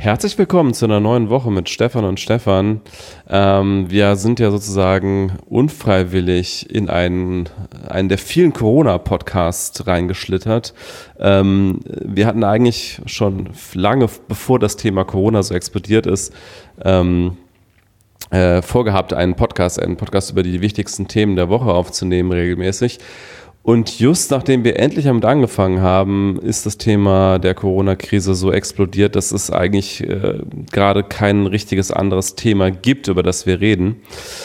Herzlich willkommen zu einer neuen Woche mit Stefan und Stefan. Wir sind ja sozusagen unfreiwillig in einen der vielen Corona-Podcasts reingeschlittert. Wir hatten eigentlich schon lange, bevor das Thema Corona so explodiert ist, vorgehabt, einen Podcast über die wichtigsten Themen der Woche aufzunehmen regelmäßig. Und just nachdem wir endlich damit angefangen haben, ist das Thema der Corona-Krise so explodiert, dass es eigentlich gerade kein richtiges anderes Thema gibt, über das wir reden.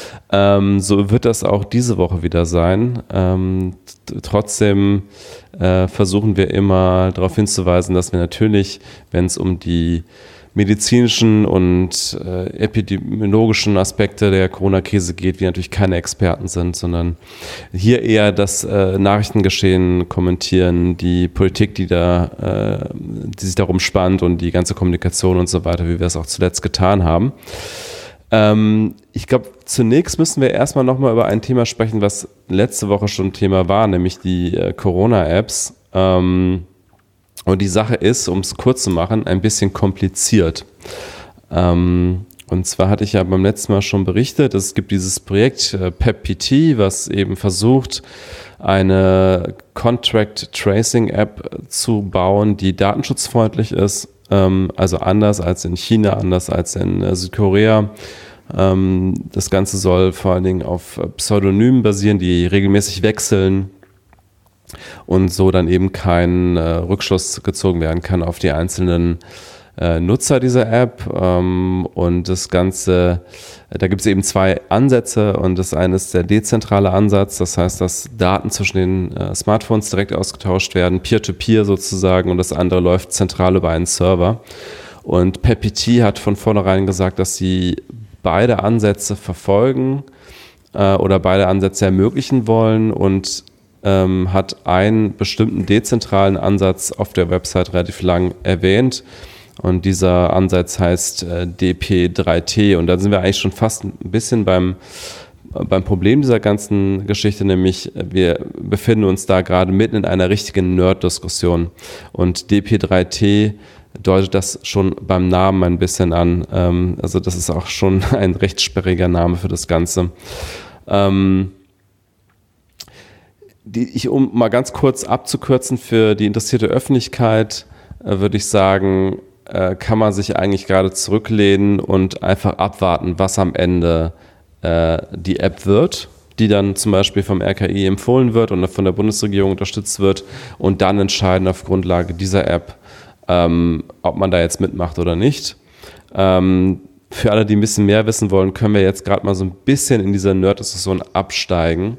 So wird das auch diese Woche wieder sein. Trotzdem versuchen wir immer darauf hinzuweisen, dass wir natürlich, wenn es um die medizinischen und epidemiologischen Aspekte der Corona-Krise geht, wir natürlich keine Experten sind, sondern hier eher das Nachrichtengeschehen kommentieren, die Politik, die sich darum spannt und die ganze Kommunikation und so weiter, wie wir es auch zuletzt getan haben. Ich glaube, zunächst müssen wir erstmal nochmal über ein Thema sprechen, was letzte Woche schon Thema war, nämlich die Corona-Apps. Und die Sache ist, um es kurz zu machen, ein bisschen kompliziert. Und zwar hatte ich ja beim letzten Mal schon berichtet, es gibt dieses Projekt PEP-PT, was eben versucht, eine Contract Tracing App zu bauen, die datenschutzfreundlich ist, also anders als in China, anders als in Südkorea. Das Ganze soll vor allen Dingen auf Pseudonymen basieren, die regelmäßig wechseln, und so dann eben kein Rückschluss gezogen werden kann auf die einzelnen Nutzer dieser App. Und das Ganze, da gibt es eben zwei Ansätze, und das eine ist der dezentrale Ansatz, das heißt, dass Daten zwischen den Smartphones direkt ausgetauscht werden, Peer-to-Peer sozusagen, und das andere läuft zentral über einen Server. Und PEP-PT hat von vornherein gesagt, dass sie beide Ansätze verfolgen oder beide Ansätze ermöglichen wollen, und hat einen bestimmten dezentralen Ansatz auf der Website relativ lang erwähnt, und dieser Ansatz heißt DP3T, und da sind wir eigentlich schon fast ein bisschen beim Problem dieser ganzen Geschichte, nämlich wir befinden uns da gerade mitten in einer richtigen Nerd-Diskussion, und DP3T deutet das schon beim Namen ein bisschen an, also das ist auch schon ein recht sperriger Name für das Ganze. Um mal ganz kurz abzukürzen für die interessierte Öffentlichkeit, würde ich sagen, kann man sich eigentlich gerade zurücklehnen und einfach abwarten, was am Ende die App wird, die dann zum Beispiel vom RKI empfohlen wird und von der Bundesregierung unterstützt wird, und dann entscheiden auf Grundlage dieser App, ob man da jetzt mitmacht oder nicht. Für alle, die ein bisschen mehr wissen wollen, können wir jetzt gerade mal so ein bisschen in dieser Nerd-Diskussion absteigen.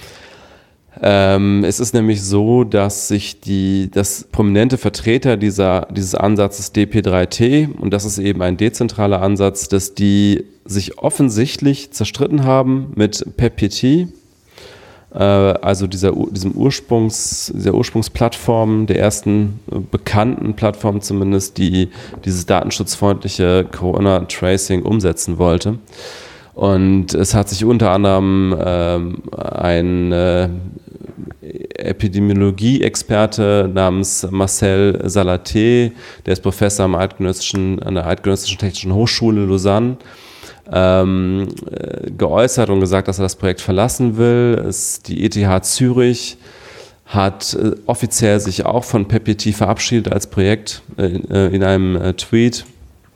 Es ist nämlich so, dass dass prominente Vertreter dieses Ansatzes DP3T, und das ist eben ein dezentraler Ansatz, dass die sich offensichtlich zerstritten haben mit PEP-PT, also dieser Ursprungsplattform, der ersten bekannten Plattform zumindest, die dieses datenschutzfreundliche Corona-Tracing umsetzen wollte. Und es hat sich unter anderem ein Epidemiologie-Experte namens Marcel Salaté, der ist Professor an der Eidgenössischen Technischen Hochschule Lausanne, geäußert und gesagt, dass er das Projekt verlassen will. Die ETH Zürich hat offiziell sich auch von PEP-PT verabschiedet als Projekt in einem Tweet.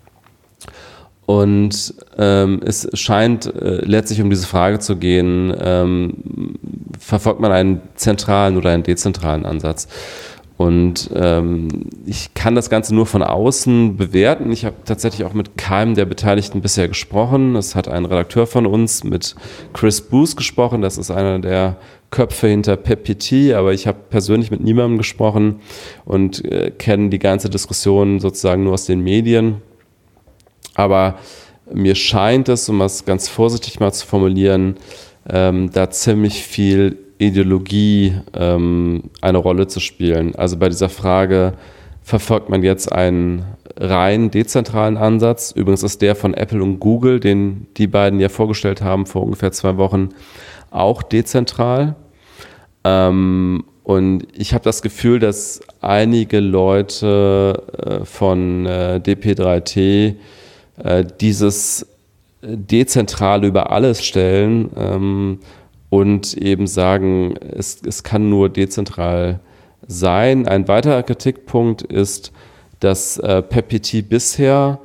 Und es scheint letztlich um diese Frage zu gehen, verfolgt man einen zentralen oder einen dezentralen Ansatz? Und ich kann das Ganze nur von außen bewerten. Ich habe tatsächlich auch mit keinem der Beteiligten bisher gesprochen. Es hat ein Redakteur von uns mit Chris Booth gesprochen. Das ist einer der Köpfe hinter PEP-PT, aber ich habe persönlich mit niemandem gesprochen und kenne die ganze Diskussion sozusagen nur aus den Medien. Aber mir scheint es, um es ganz vorsichtig mal zu formulieren, da ziemlich viel Ideologie eine Rolle zu spielen. Also bei dieser Frage, verfolgt man jetzt einen rein dezentralen Ansatz? Übrigens ist der von Apple und Google, den die beiden ja vorgestellt haben vor ungefähr 2 Wochen, auch dezentral. Und ich habe das Gefühl, dass einige Leute von DP3T dieses Dezentrale über alles stellen und eben sagen, es kann nur dezentral sein. Ein weiterer Kritikpunkt ist, dass PEPP-PT bisher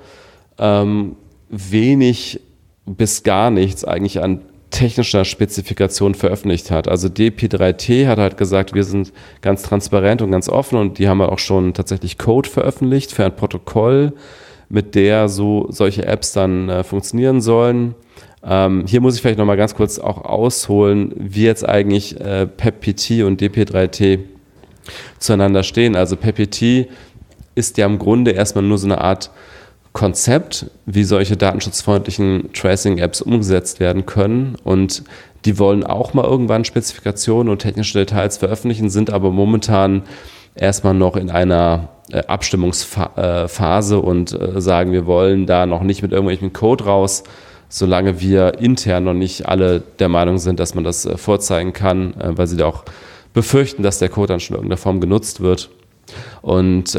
wenig bis gar nichts eigentlich an technischer Spezifikation veröffentlicht hat. Also DP3T hat halt gesagt, wir sind ganz transparent und ganz offen, und die haben auch schon tatsächlich Code veröffentlicht für ein Protokoll, mit der solche Apps dann funktionieren sollen. Hier muss ich vielleicht nochmal ganz kurz auch ausholen, wie jetzt eigentlich PEPP-PT und DP3T zueinander stehen. Also PEPP-PT ist ja im Grunde erstmal nur so eine Art Konzept, wie solche datenschutzfreundlichen Tracing-Apps umgesetzt werden können, und die wollen auch mal irgendwann Spezifikationen und technische Details veröffentlichen, sind aber momentan erstmal noch in einer Abstimmungsphase und sagen, wir wollen da noch nicht mit irgendwelchem Code raus, solange wir intern noch nicht alle der Meinung sind, dass man das vorzeigen kann, weil sie da auch befürchten, dass der Code dann schon in irgendeiner Form genutzt wird. Und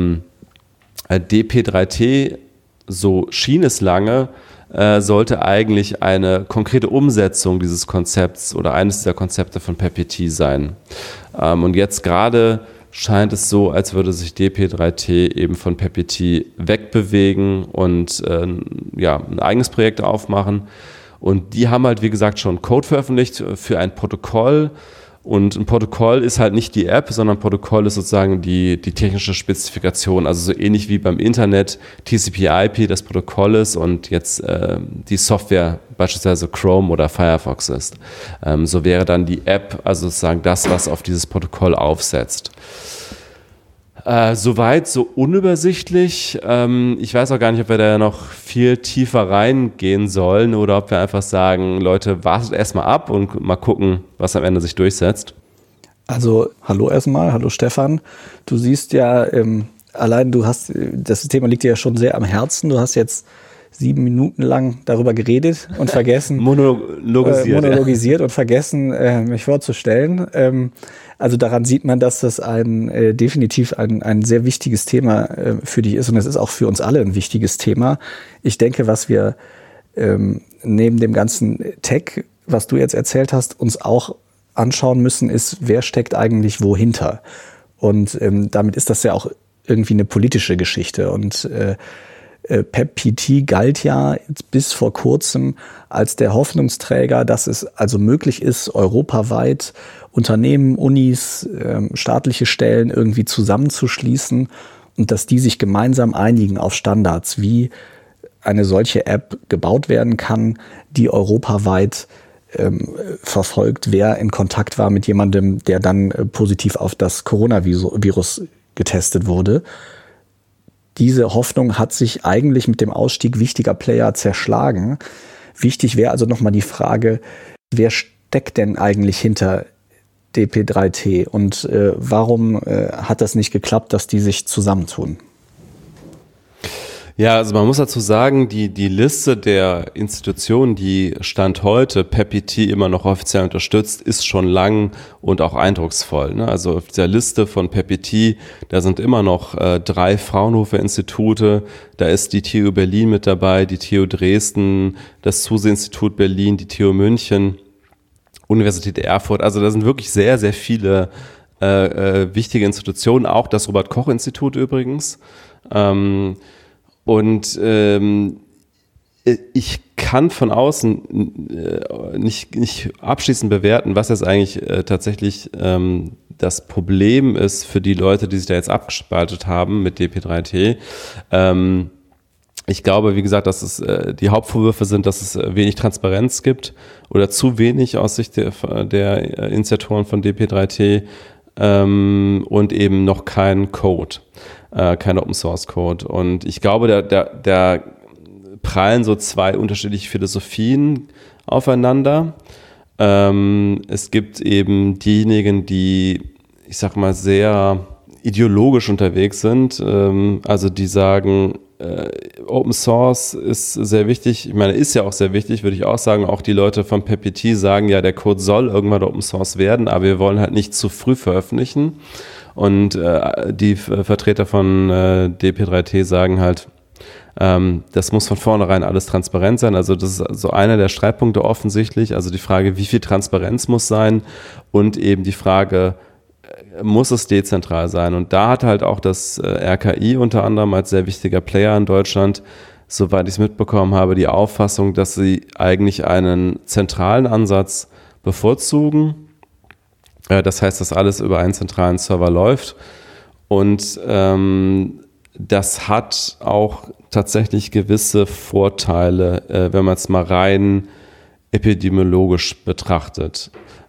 DP3T, so schien es lange, sollte eigentlich eine konkrete Umsetzung dieses Konzepts oder eines dieser Konzepte von PEPP-PT sein. Und jetzt gerade scheint es so, als würde sich DP3T eben von PEPP-PT wegbewegen und ein eigenes Projekt aufmachen. Und die haben halt, wie gesagt, schon Code veröffentlicht für ein Protokoll. Und ein Protokoll ist halt nicht die App, sondern ein Protokoll ist sozusagen die technische Spezifikation. Also so ähnlich wie beim Internet TCP/IP das Protokoll ist und jetzt die Software beispielsweise Chrome oder Firefox ist. So wäre dann die App also sozusagen das, was auf dieses Protokoll aufsetzt. Soweit, so unübersichtlich. Ich weiß auch gar nicht, ob wir da noch viel tiefer reingehen sollen oder ob wir einfach sagen, Leute, wartet erstmal ab und mal gucken, was am Ende sich durchsetzt. Also, hallo erstmal, hallo Stefan. Du siehst ja, das Thema liegt dir ja schon sehr am Herzen. Du hast jetzt 7 Minuten lang darüber geredet und vergessen, monologisiert und vergessen, mich vorzustellen. Also daran sieht man, dass das definitiv ein sehr wichtiges Thema für dich ist, und es ist auch für uns alle ein wichtiges Thema. Ich denke, was wir neben dem ganzen Tech, was du jetzt erzählt hast, uns auch anschauen müssen, ist, wer steckt eigentlich wohinter? Und damit ist das ja auch irgendwie eine politische Geschichte. Und PEPP-PT galt ja bis vor kurzem als der Hoffnungsträger, dass es also möglich ist, europaweit Unternehmen, Unis, staatliche Stellen irgendwie zusammenzuschließen und dass die sich gemeinsam einigen auf Standards, wie eine solche App gebaut werden kann, die europaweit verfolgt, wer in Kontakt war mit jemandem, der dann positiv auf das Coronavirus getestet wurde. Diese Hoffnung hat sich eigentlich mit dem Ausstieg wichtiger Player zerschlagen. Wichtig wäre also nochmal die Frage, wer steckt denn eigentlich hinter DP3T und warum hat das nicht geklappt, dass die sich zusammentun? Ja, also man muss dazu sagen, die Liste der Institutionen, die Stand heute PEPP-PT immer noch offiziell unterstützt, ist schon lang und auch eindrucksvoll. Ne? Also auf dieser Liste von PEPP-PT, da sind immer noch 3 Fraunhofer-Institute, da ist die TU Berlin mit dabei, die TU Dresden, das Zuse-Institut Berlin, die TU München, Universität Erfurt. Also da sind wirklich sehr, sehr viele wichtige Institutionen, auch das Robert-Koch-Institut übrigens. Und ich kann von außen nicht abschließend bewerten, was jetzt eigentlich tatsächlich das Problem ist für die Leute, die sich da jetzt abgespaltet haben mit DP3T. Ich glaube, wie gesagt, dass es die Hauptvorwürfe sind, dass es wenig Transparenz gibt oder zu wenig aus Sicht der Initiatoren von DP3T und eben noch kein Code. Kein Open-Source-Code. Und ich glaube, da prallen so 2 unterschiedliche Philosophien aufeinander. Es gibt eben diejenigen, die, ich sag mal, sehr ideologisch unterwegs sind. Also die sagen, Open Source ist sehr wichtig. Ich meine, ist ja auch sehr wichtig, würde ich auch sagen. Auch die Leute von PPT sagen ja, der Code soll irgendwann Open Source werden, aber wir wollen halt nicht zu früh veröffentlichen. Und die Vertreter von DP3T sagen halt, das muss von vornherein alles transparent sein. Also das ist so einer der Streitpunkte offensichtlich. Also die Frage, wie viel Transparenz muss sein und eben die Frage, muss es dezentral sein? Und da hat halt auch das RKI unter anderem als sehr wichtiger Player in Deutschland, soweit ich es mitbekommen habe, die Auffassung, dass sie eigentlich einen zentralen Ansatz bevorzugen. Das heißt, dass alles über einen zentralen Server läuft. Und das hat auch tatsächlich gewisse Vorteile, wenn man es mal rein epidemiologisch betrachtet.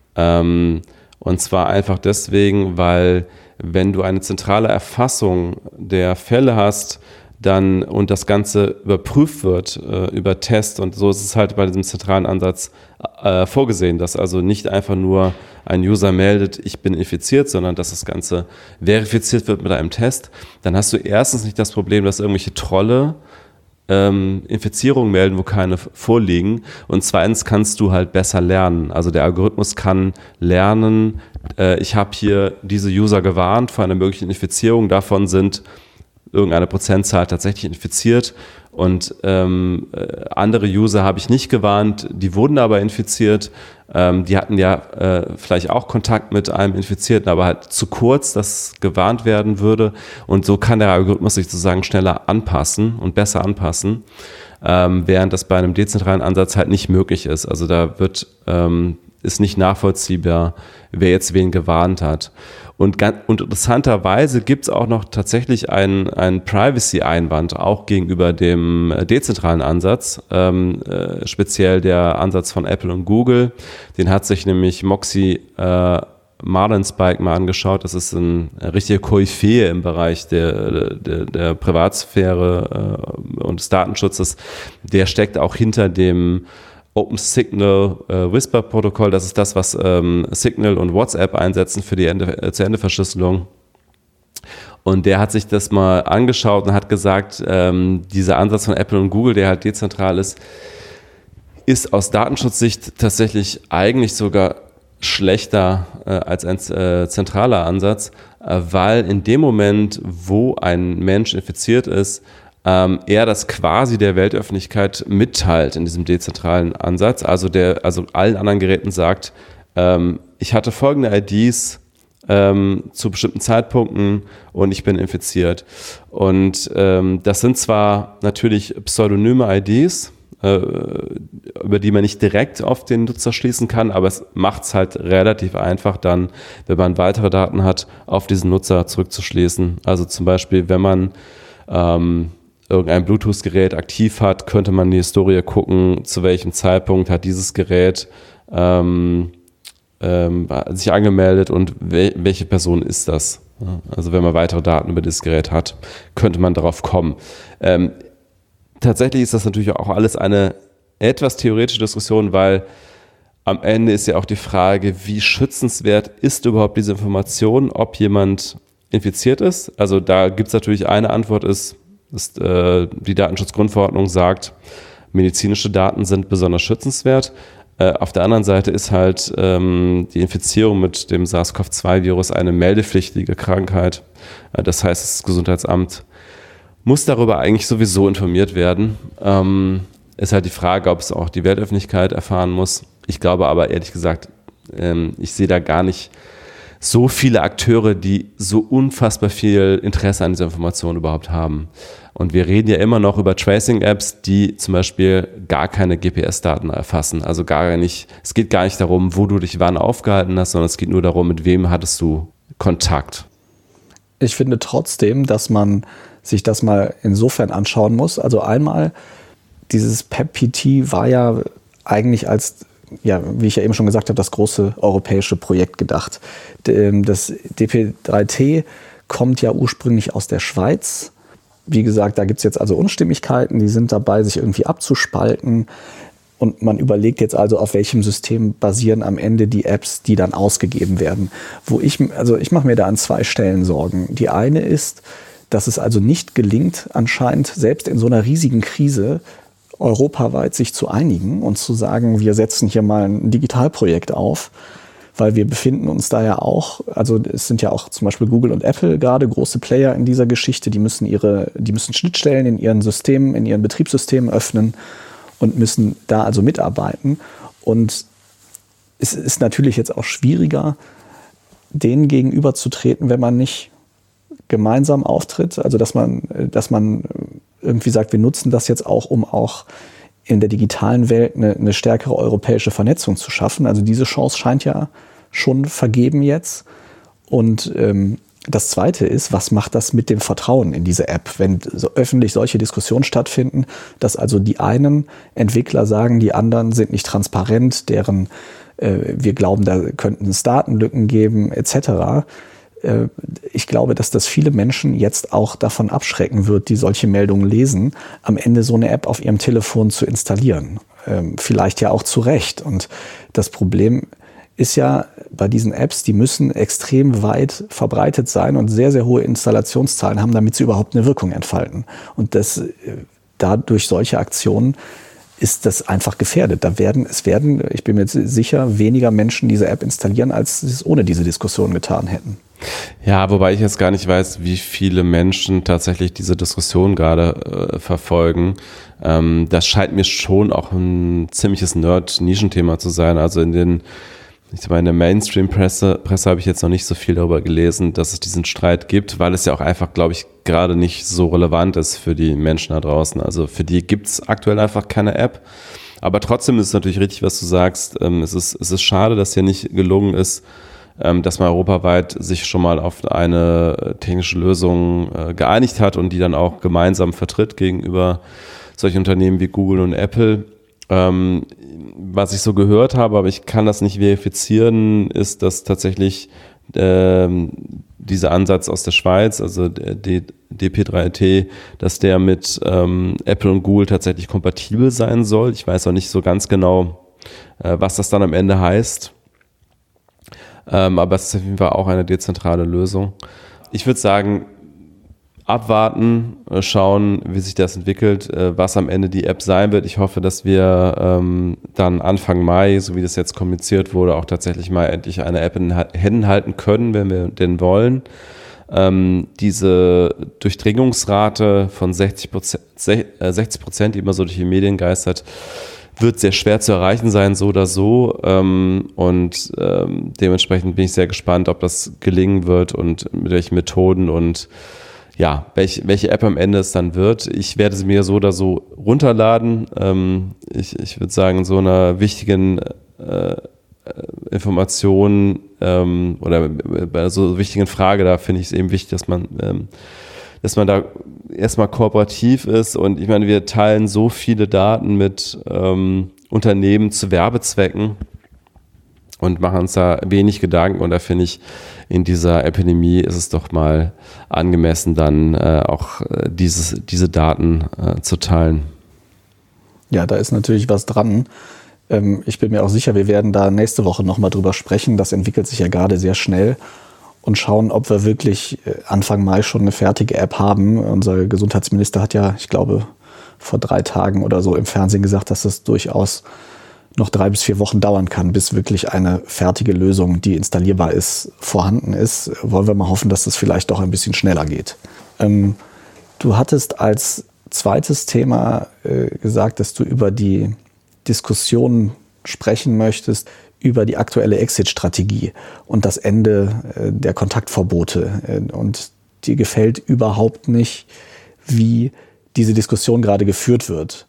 Und zwar einfach deswegen, weil wenn du eine zentrale Erfassung der Fälle hast, dann und das Ganze überprüft wird über Tests und so ist es halt bei diesem zentralen Ansatz vorgesehen, dass also nicht einfach nur ein User meldet, ich bin infiziert, sondern dass das Ganze verifiziert wird mit einem Test, dann hast du erstens nicht das Problem, dass irgendwelche Trolle Infizierungen melden, wo keine vorliegen. Und zweitens kannst du halt besser lernen. Also der Algorithmus kann lernen, ich habe hier diese User gewarnt vor einer möglichen Infizierung, davon sind irgendeine Prozentzahl tatsächlich infiziert und andere User habe ich nicht gewarnt, die wurden aber infiziert. Die hatten ja vielleicht auch Kontakt mit einem Infizierten, aber halt zu kurz, dass gewarnt werden würde. Und so kann der Algorithmus sich sozusagen schneller anpassen und besser anpassen, während das bei einem dezentralen Ansatz halt nicht möglich ist. Also da ist nicht nachvollziehbar, wer jetzt wen gewarnt hat. Und interessanterweise gibt es auch noch tatsächlich einen Privacy-Einwand, auch gegenüber dem dezentralen Ansatz, speziell der Ansatz von Apple und Google. Den hat sich nämlich Moxie Marlinspike mal angeschaut. Das ist eine richtige Koryphäe im Bereich der Privatsphäre und des Datenschutzes. Der steckt auch hinter dem Open Signal Whisper Protokoll, das ist das, was Signal und WhatsApp einsetzen für die Ende-zu-Ende-Verschlüsselung. Und der hat sich das mal angeschaut und hat gesagt, dieser Ansatz von Apple und Google, der halt dezentral ist aus Datenschutzsicht tatsächlich eigentlich sogar schlechter als ein zentraler Ansatz, weil in dem Moment, wo ein Mensch infiziert ist, er das quasi der Weltöffentlichkeit mitteilt in diesem dezentralen Ansatz, also allen anderen Geräten sagt, ich hatte folgende IDs zu bestimmten Zeitpunkten und ich bin infiziert. Und das sind zwar natürlich pseudonyme IDs, über die man nicht direkt auf den Nutzer schließen kann, aber es macht es halt relativ einfach dann, wenn man weitere Daten hat, auf diesen Nutzer zurückzuschließen. Also zum Beispiel, wenn man irgendein Bluetooth-Gerät aktiv hat, könnte man in die Historie gucken, zu welchem Zeitpunkt hat dieses Gerät sich angemeldet und welche Person ist das. Also wenn man weitere Daten über dieses Gerät hat, könnte man darauf kommen. Tatsächlich ist das natürlich auch alles eine etwas theoretische Diskussion, weil am Ende ist ja auch die Frage, wie schützenswert ist überhaupt diese Information, ob jemand infiziert ist. Also da gibt es natürlich eine Antwort die Datenschutzgrundverordnung sagt, medizinische Daten sind besonders schützenswert. Auf der anderen Seite ist halt die Infizierung mit dem SARS-CoV-2-Virus eine meldepflichtige Krankheit. Das heißt, das Gesundheitsamt muss darüber eigentlich sowieso informiert werden. Ist halt die Frage, ob es auch die Weltöffentlichkeit erfahren muss. Ich glaube aber ehrlich gesagt, ich sehe da gar nicht so viele Akteure, die so unfassbar viel Interesse an dieser Information überhaupt haben. Und wir reden ja immer noch über Tracing-Apps, die zum Beispiel gar keine GPS-Daten erfassen. Also es geht gar nicht darum, wo du dich wann aufgehalten hast, sondern es geht nur darum, mit wem hattest du Kontakt. Ich finde trotzdem, dass man sich das mal insofern anschauen muss. Also einmal, dieses PEP-PT war ja eigentlich als, ja, wie ich ja eben schon gesagt habe, das große europäische Projekt gedacht. Das DP3T kommt ja ursprünglich aus der Schweiz. Wie gesagt, da gibt es jetzt also Unstimmigkeiten, die sind dabei, sich irgendwie abzuspalten. Und man überlegt jetzt also, auf welchem System basieren am Ende die Apps, die dann ausgegeben werden. Ich mache mir da an zwei Stellen Sorgen. Die eine ist, dass es also nicht gelingt, anscheinend selbst in so einer riesigen Krise europaweit sich zu einigen und zu sagen, wir setzen hier mal ein Digitalprojekt auf, weil wir befinden uns da ja auch, also es sind ja auch zum Beispiel Google und Apple gerade große Player in dieser Geschichte, die müssen Schnittstellen in ihren Systemen, in ihren Betriebssystemen öffnen und müssen da also mitarbeiten. Und es ist natürlich jetzt auch schwieriger, denen gegenüberzutreten, wenn man nicht gemeinsam auftritt, also dass man irgendwie sagt, wir nutzen das jetzt auch, um auch in der digitalen Welt eine stärkere europäische Vernetzung zu schaffen. Also diese Chance scheint ja schon vergeben jetzt. Und das Zweite ist, was macht das mit dem Vertrauen in diese App, wenn so öffentlich solche Diskussionen stattfinden, dass also die einen Entwickler sagen, die anderen sind nicht transparent, wir glauben, da könnten es Datenlücken geben, etc. Ich glaube, dass das viele Menschen jetzt auch davon abschrecken wird, die solche Meldungen lesen, am Ende so eine App auf ihrem Telefon zu installieren. Vielleicht ja auch zu Recht. Und das Problem ist ja bei diesen Apps, die müssen extrem weit verbreitet sein und sehr, sehr hohe Installationszahlen haben, damit sie überhaupt eine Wirkung entfalten. Und dadurch solche Aktionen ist das einfach gefährdet. Ich bin mir sicher, weniger Menschen diese App installieren, als sie es ohne diese Diskussion getan hätten. Ja, wobei ich jetzt gar nicht weiß, wie viele Menschen tatsächlich diese Diskussion gerade verfolgen. Das scheint mir schon auch ein ziemliches Nerd-Nischenthema zu sein. Also in der Mainstream-Presse habe ich jetzt noch nicht so viel darüber gelesen, dass es diesen Streit gibt, weil es ja auch einfach, glaube ich, gerade nicht so relevant ist für die Menschen da draußen. Also für die gibt es aktuell einfach keine App. Aber trotzdem ist es natürlich richtig, was du sagst. Es ist schade, dass hier nicht gelungen ist, dass man europaweit sich schon mal auf eine technische Lösung geeinigt hat und die dann auch gemeinsam vertritt gegenüber solchen Unternehmen wie Google und Apple. Was ich so gehört habe, aber ich kann das nicht verifizieren, ist, dass tatsächlich dieser Ansatz aus der Schweiz, also DP3T, dass der mit Apple und Google tatsächlich kompatibel sein soll. Ich weiß auch nicht so ganz genau, was das dann am Ende heißt. Aber es ist auf jeden Fall auch eine dezentrale Lösung. Ich würde sagen, abwarten, schauen, wie sich das entwickelt, was am Ende die App sein wird. Ich hoffe, dass wir dann Anfang Mai, so wie das jetzt kommuniziert wurde, auch tatsächlich mal endlich eine App in den Händen halten können, wenn wir denn wollen. Diese Durchdringungsrate von 60%, die immer so durch die Medien geistert, wird sehr schwer zu erreichen sein, so oder so. Und dementsprechend bin ich sehr gespannt, ob das gelingen wird und mit welchen Methoden und ja, welche App am Ende es dann wird. Ich werde sie mir so oder so runterladen. Ich würde sagen, so einer wichtigen Information oder bei so einer wichtigen Frage, da finde ich es eben wichtig, dass man da erstmal kooperativ ist. Und ich meine, wir teilen so viele Daten mit Unternehmen zu Werbezwecken und machen uns da wenig Gedanken. Und da finde ich, in dieser Epidemie ist es doch mal angemessen, dann auch diese Daten zu teilen. Ja, da ist natürlich was dran. Ich bin mir auch sicher, wir werden da nächste Woche nochmal drüber sprechen. Das entwickelt sich ja gerade sehr schnell. Und schauen, ob wir wirklich Anfang Mai schon eine fertige App haben. Unser Gesundheitsminister hat ja, ich glaube, vor 3 Tagen oder so im Fernsehen gesagt, dass das durchaus noch 3 bis 4 Wochen dauern kann, bis wirklich eine fertige Lösung, die installierbar ist, vorhanden ist. Wollen wir mal hoffen, dass das vielleicht doch ein bisschen schneller geht. Du hattest als zweites Thema gesagt, dass du über die Diskussion sprechen möchtest, über die aktuelle Exit-Strategie und das Ende der Kontaktverbote. Und dir gefällt überhaupt nicht, wie diese Diskussion gerade geführt wird.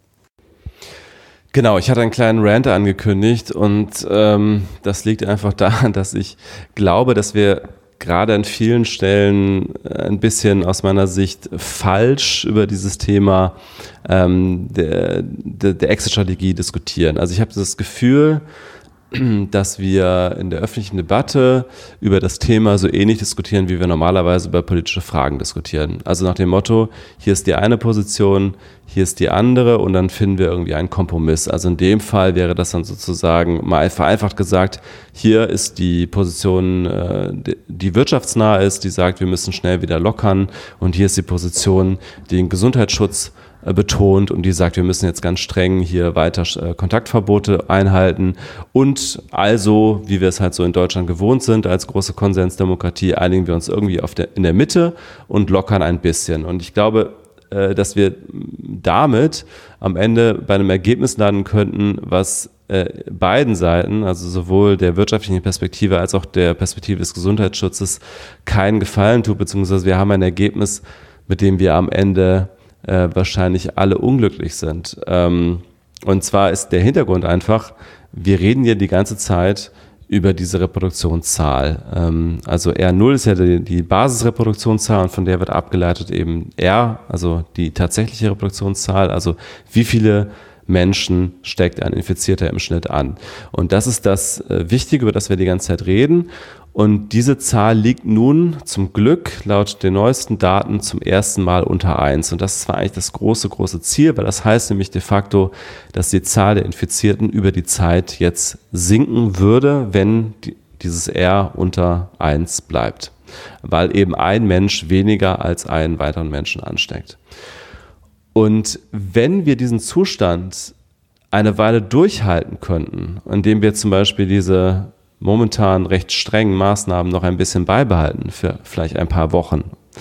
Genau, ich hatte einen kleinen Rant angekündigt und das liegt einfach daran, dass ich glaube, dass wir gerade an vielen Stellen ein bisschen aus meiner Sicht falsch über dieses Thema der Exit-Strategie diskutieren. Also ich habe das Gefühl, dass wir in der öffentlichen Debatte über das Thema so ähnlich diskutieren, wie wir normalerweise über politische Fragen diskutieren. Also nach dem Motto, hier ist die eine Position, hier ist die andere und dann finden wir irgendwie einen Kompromiss. Also in dem Fall wäre das dann sozusagen mal vereinfacht gesagt, hier ist die Position, die wirtschaftsnah ist, die sagt, wir müssen schnell wieder lockern, und hier ist die Position, die den Gesundheitsschutz betont und die sagt, wir müssen jetzt ganz streng hier weiter Kontaktverbote einhalten, und also, wie wir es halt so in Deutschland gewohnt sind, als große Konsensdemokratie, einigen wir uns irgendwie in der Mitte und lockern ein bisschen. Und ich glaube, dass wir damit am Ende bei einem Ergebnis landen könnten, was beiden Seiten, also sowohl der wirtschaftlichen Perspektive als auch der Perspektive des Gesundheitsschutzes, keinen Gefallen tut, beziehungsweise wir haben ein Ergebnis, mit dem wir am Ende wahrscheinlich alle unglücklich sind. Und zwar ist der Hintergrund einfach, wir reden ja die ganze Zeit über diese Reproduktionszahl. Also R0 ist ja die Basisreproduktionszahl, und von der wird abgeleitet eben R, also die tatsächliche Reproduktionszahl, also wie viele Menschen steckt ein Infizierter im Schnitt an. Und das ist das Wichtige, über das wir die ganze Zeit reden. Und diese Zahl liegt nun zum Glück laut den neuesten Daten zum ersten Mal unter 1. Und das war eigentlich das große Ziel, weil das heißt nämlich de facto, dass die Zahl der Infizierten über die Zeit jetzt sinken würde, wenn dieses R unter 1 bleibt. Weil eben ein Mensch weniger als einen weiteren Menschen ansteckt. Und wenn wir diesen Zustand eine Weile durchhalten könnten, indem wir zum Beispiel diese momentan recht strengen Maßnahmen noch ein bisschen beibehalten für vielleicht ein paar Wochen,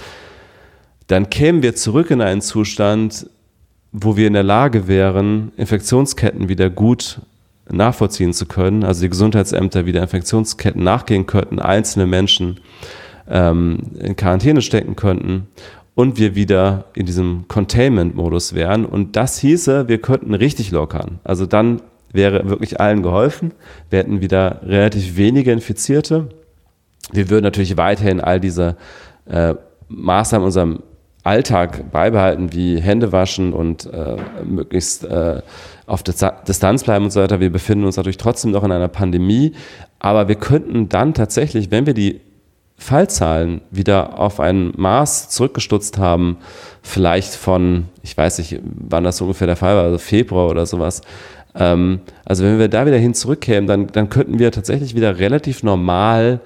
dann kämen wir zurück in einen Zustand, wo wir in der Lage wären, Infektionsketten wieder gut nachvollziehen zu können, also die Gesundheitsämter wieder Infektionsketten nachgehen könnten, einzelne Menschen in Quarantäne stecken könnten und wir wieder in diesem Containment-Modus wären. Und das hieße, wir könnten richtig lockern. Also dann wäre wirklich allen geholfen. Wir hätten wieder relativ wenige Infizierte. Wir würden natürlich weiterhin all diese Maßnahmen in unserem Alltag beibehalten, wie Hände waschen und möglichst auf Distanz bleiben und so weiter. Wir befinden uns natürlich trotzdem noch in einer Pandemie, aber wir könnten dann tatsächlich, wenn wir die Fallzahlen wieder auf ein Maß zurückgestutzt haben, vielleicht von, ich weiß nicht, wann das so ungefähr der Fall war, also Februar oder sowas. Also wenn wir da wieder hin zurückkämen, dann könnten wir tatsächlich wieder relativ normal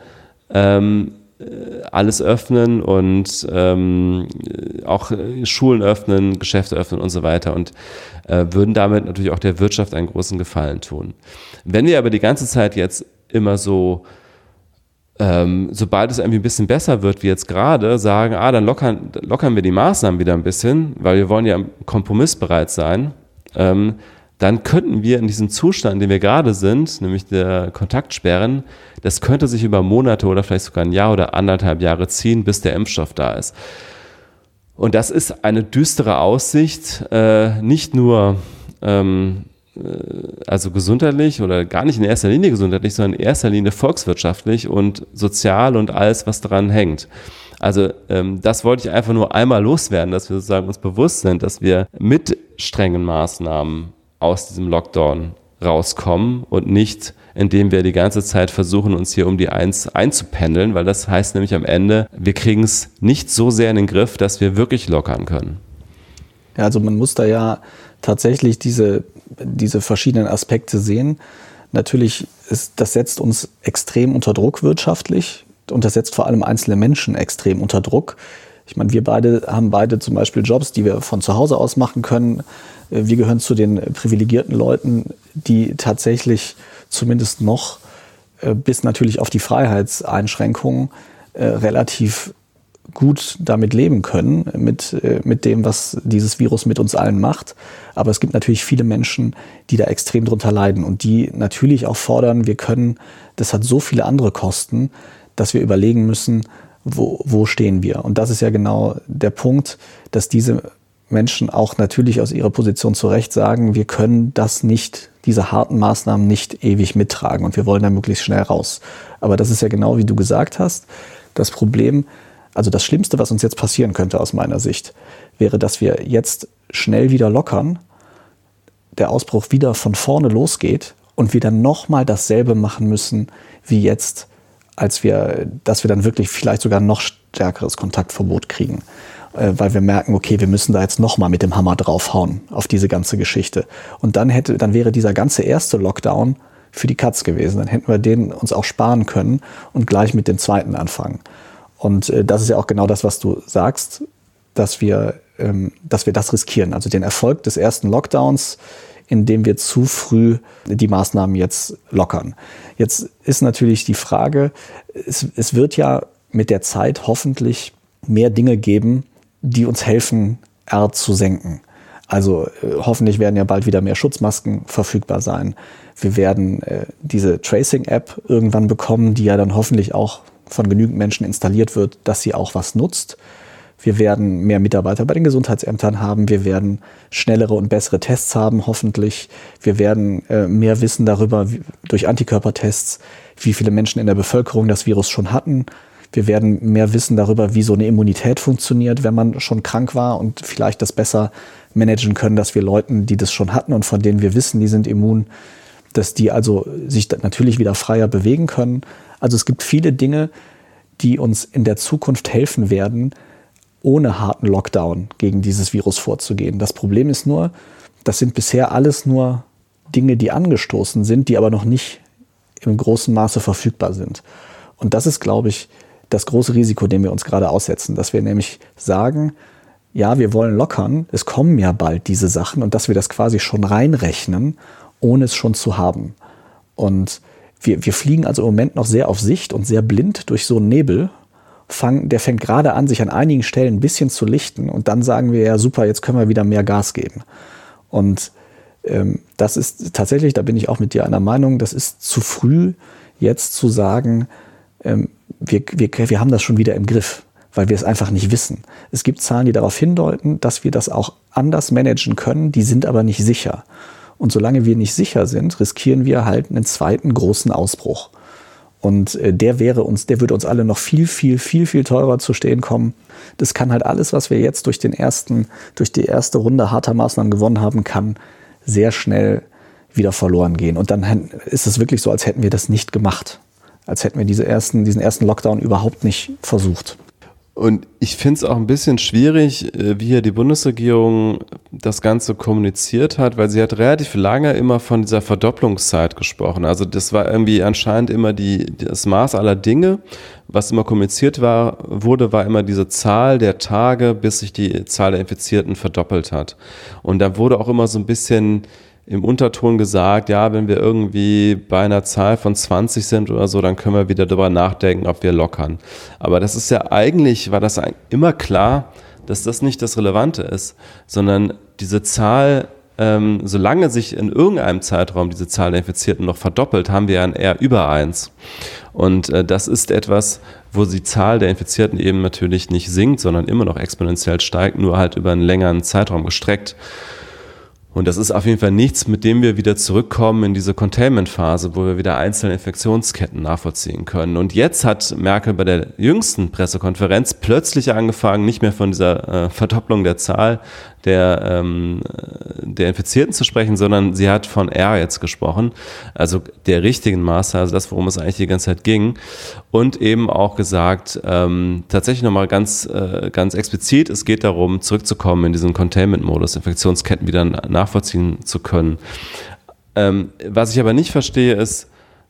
alles öffnen und auch Schulen öffnen, Geschäfte öffnen und so weiter und würden damit natürlich auch der Wirtschaft einen großen Gefallen tun. Wenn wir aber die ganze Zeit jetzt immer so sobald es irgendwie ein bisschen besser wird, wie jetzt gerade, sagen, dann lockern wir die Maßnahmen wieder ein bisschen, weil wir wollen ja kompromissbereit sein, dann könnten wir in diesem Zustand, in dem wir gerade sind, nämlich der Kontaktsperren, das könnte sich über Monate oder vielleicht sogar ein Jahr oder 1,5 Jahre ziehen, bis der Impfstoff da ist. Und das ist eine düstere Aussicht, nicht nur also gesundheitlich oder gar nicht in erster Linie gesundheitlich, sondern in erster Linie volkswirtschaftlich und sozial und alles, was daran hängt. Also das wollte ich einfach nur einmal loswerden, dass wir sozusagen uns bewusst sind, dass wir mit strengen Maßnahmen aus diesem Lockdown rauskommen und nicht, indem wir die ganze Zeit versuchen, uns hier um die 1 einzupendeln, weil das heißt nämlich am Ende, wir kriegen es nicht so sehr in den Griff, dass wir wirklich lockern können. Ja, also man muss da ja tatsächlich diese verschiedenen Aspekte sehen. Natürlich das setzt uns extrem unter Druck wirtschaftlich und das setzt vor allem einzelne Menschen extrem unter Druck. Ich meine, wir haben beide zum Beispiel Jobs, die wir von zu Hause aus machen können. Wir gehören zu den privilegierten Leuten, die tatsächlich zumindest noch bis natürlich auf die Freiheitseinschränkungen relativ gut damit leben können, mit dem, was dieses Virus mit uns allen macht. Aber es gibt natürlich viele Menschen, die da extrem drunter leiden und die natürlich auch fordern, das hat so viele andere Kosten, dass wir überlegen müssen, wo stehen wir? Und das ist ja genau der Punkt, dass diese Menschen auch natürlich aus ihrer Position zu Recht sagen, wir können diese harten Maßnahmen nicht ewig mittragen und wir wollen da möglichst schnell raus. Aber das ist ja genau, wie du gesagt hast, das Problem. Also das Schlimmste, was uns jetzt passieren könnte aus meiner Sicht, wäre, dass wir jetzt schnell wieder lockern, der Ausbruch wieder von vorne losgeht und wir dann nochmal dasselbe machen müssen wie jetzt, dass wir dann wirklich vielleicht sogar noch stärkeres Kontaktverbot kriegen. Weil wir merken, okay, wir müssen da jetzt nochmal mit dem Hammer draufhauen auf diese ganze Geschichte. Und dann wäre dieser ganze erste Lockdown für die Katz gewesen. Dann hätten wir den uns auch sparen können und gleich mit dem zweiten anfangen. Und das ist ja auch genau das, was du sagst, dass wir das riskieren. Also den Erfolg des ersten Lockdowns, indem wir zu früh die Maßnahmen jetzt lockern. Jetzt ist natürlich die Frage, es wird ja mit der Zeit hoffentlich mehr Dinge geben, die uns helfen, R zu senken. Also hoffentlich werden ja bald wieder mehr Schutzmasken verfügbar sein. Wir werden diese Tracing-App irgendwann bekommen, die ja dann hoffentlich auch von genügend Menschen installiert wird, dass sie auch was nutzt. Wir werden mehr Mitarbeiter bei den Gesundheitsämtern haben. Wir werden schnellere und bessere Tests haben, hoffentlich. Wir werden mehr wissen darüber, durch Antikörpertests, wie viele Menschen in der Bevölkerung das Virus schon hatten. Wir werden mehr wissen darüber, wie so eine Immunität funktioniert, wenn man schon krank war und vielleicht das besser managen können, dass wir Leuten, die das schon hatten und von denen wir wissen, die sind immun, dass die also sich natürlich wieder freier bewegen können. Also es gibt viele Dinge, die uns in der Zukunft helfen werden, ohne harten Lockdown gegen dieses Virus vorzugehen. Das Problem ist nur, das sind bisher alles nur Dinge, die angestoßen sind, die aber noch nicht im großen Maße verfügbar sind. Und das ist, glaube ich, das große Risiko, dem wir uns gerade aussetzen, dass wir nämlich sagen, ja, wir wollen lockern, es kommen ja bald diese Sachen und dass wir das quasi schon reinrechnen, ohne es schon zu haben. Und wir fliegen also im Moment noch sehr auf Sicht und sehr blind durch so einen Nebel. Der fängt gerade an, sich an einigen Stellen ein bisschen zu lichten und dann sagen wir, ja super, jetzt können wir wieder mehr Gas geben. Und das ist tatsächlich, da bin ich auch mit dir einer Meinung, das ist zu früh, jetzt zu sagen, wir haben das schon wieder im Griff, weil wir es einfach nicht wissen. Es gibt Zahlen, die darauf hindeuten, dass wir das auch anders managen können, die sind aber nicht sicher. Und solange wir nicht sicher sind, riskieren wir halt einen zweiten großen Ausbruch. Und der würde uns alle noch viel, viel, viel, viel teurer zu stehen kommen. Das kann halt alles, was wir jetzt durch die erste Runde harter Maßnahmen gewonnen haben, kann sehr schnell wieder verloren gehen. Und dann ist es wirklich so, als hätten wir das nicht gemacht. Als hätten wir diesen ersten Lockdown überhaupt nicht versucht. Und ich finde es auch ein bisschen schwierig, wie hier die Bundesregierung das Ganze kommuniziert hat, weil sie hat relativ lange immer von dieser Verdopplungszeit gesprochen. Also das war irgendwie anscheinend immer das Maß aller Dinge. Was immer kommuniziert wurde, war immer diese Zahl der Tage, bis sich die Zahl der Infizierten verdoppelt hat. Und da wurde auch immer so ein bisschen im Unterton gesagt, ja, wenn wir irgendwie bei einer Zahl von 20 sind oder so, dann können wir wieder darüber nachdenken, ob wir lockern. Aber das ist ja war das immer klar, dass das nicht das Relevante ist, sondern diese Zahl, solange sich in irgendeinem Zeitraum diese Zahl der Infizierten noch verdoppelt, haben wir ein R über 1. Und das ist etwas, wo die Zahl der Infizierten eben natürlich nicht sinkt, sondern immer noch exponentiell steigt, nur halt über einen längeren Zeitraum gestreckt. Und das ist auf jeden Fall nichts, mit dem wir wieder zurückkommen in diese Containment-Phase, wo wir wieder einzelne Infektionsketten nachvollziehen können. Und jetzt hat Merkel bei der jüngsten Pressekonferenz plötzlich angefangen, nicht mehr von dieser Verdopplung der Zahl der Infizierten zu sprechen, sondern sie hat von R jetzt gesprochen, also der richtigen Maße, also das, worum es eigentlich die ganze Zeit ging. Und eben auch gesagt, tatsächlich nochmal ganz explizit, es geht darum, zurückzukommen in diesen Containment-Modus, Infektionsketten wieder nachvollziehen zu können. Was ich aber nicht verstehe, ist,